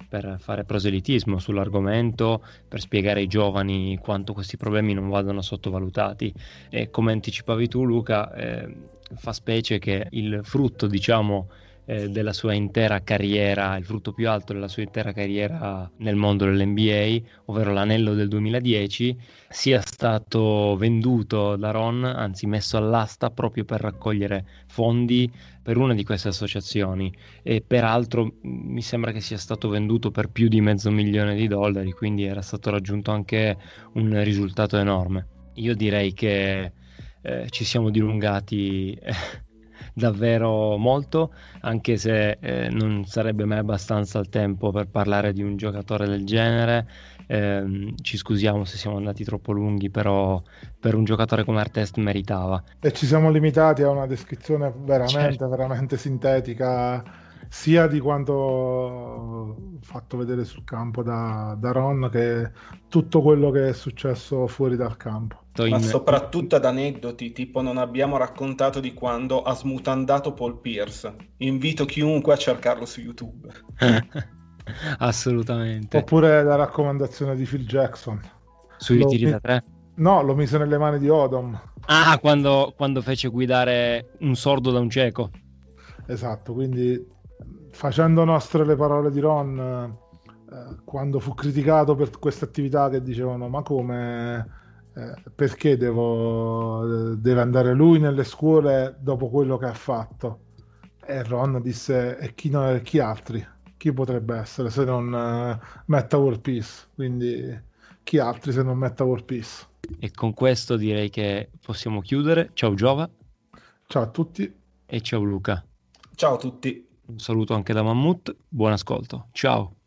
per fare proselitismo sull'argomento, per spiegare ai giovani quanto questi problemi non vadano sottovalutati. E come anticipavi tu, Luca, fa specie che il frutto, diciamo, della sua intera carriera, il frutto più alto della sua intera carriera nel mondo dell'NBA, ovvero l'anello del 2010, sia stato venduto da Ron, anzi messo all'asta proprio per raccogliere fondi per una di queste associazioni, e peraltro mi sembra che sia stato venduto per più di $500,000, quindi era stato raggiunto anche un risultato enorme. Io direi che ci siamo dilungati davvero molto, anche se non sarebbe mai abbastanza il tempo per parlare di un giocatore del genere. Ci scusiamo se siamo andati troppo lunghi, però per un giocatore come Artest meritava. E ci siamo limitati a una descrizione veramente, Certo. veramente sintetica, sia di quanto fatto vedere sul campo da Ron, che tutto quello che è successo fuori dal campo. Ma soprattutto ad aneddoti, tipo non abbiamo raccontato di quando ha smutandato Paul Pierce. Invito chiunque a cercarlo su YouTube. Assolutamente. Oppure la raccomandazione di Phil Jackson. Sui tiri da tre? No, lo mise nelle mani di Odom. Ah, quando fece guidare un sordo da un cieco. Esatto, quindi facendo nostre le parole di Ron, quando fu criticato per questa attività, che dicevano ma come, perché deve andare lui nelle scuole dopo quello che ha fatto? E Ron disse e chi altri? Chi potrebbe essere se non Metta World Peace? Quindi chi altri se non Metta World Peace? E con questo direi che possiamo chiudere. Ciao Giova. Ciao a tutti. E ciao Luca. Ciao a tutti. Un saluto anche da Mammut. Buon ascolto. Ciao.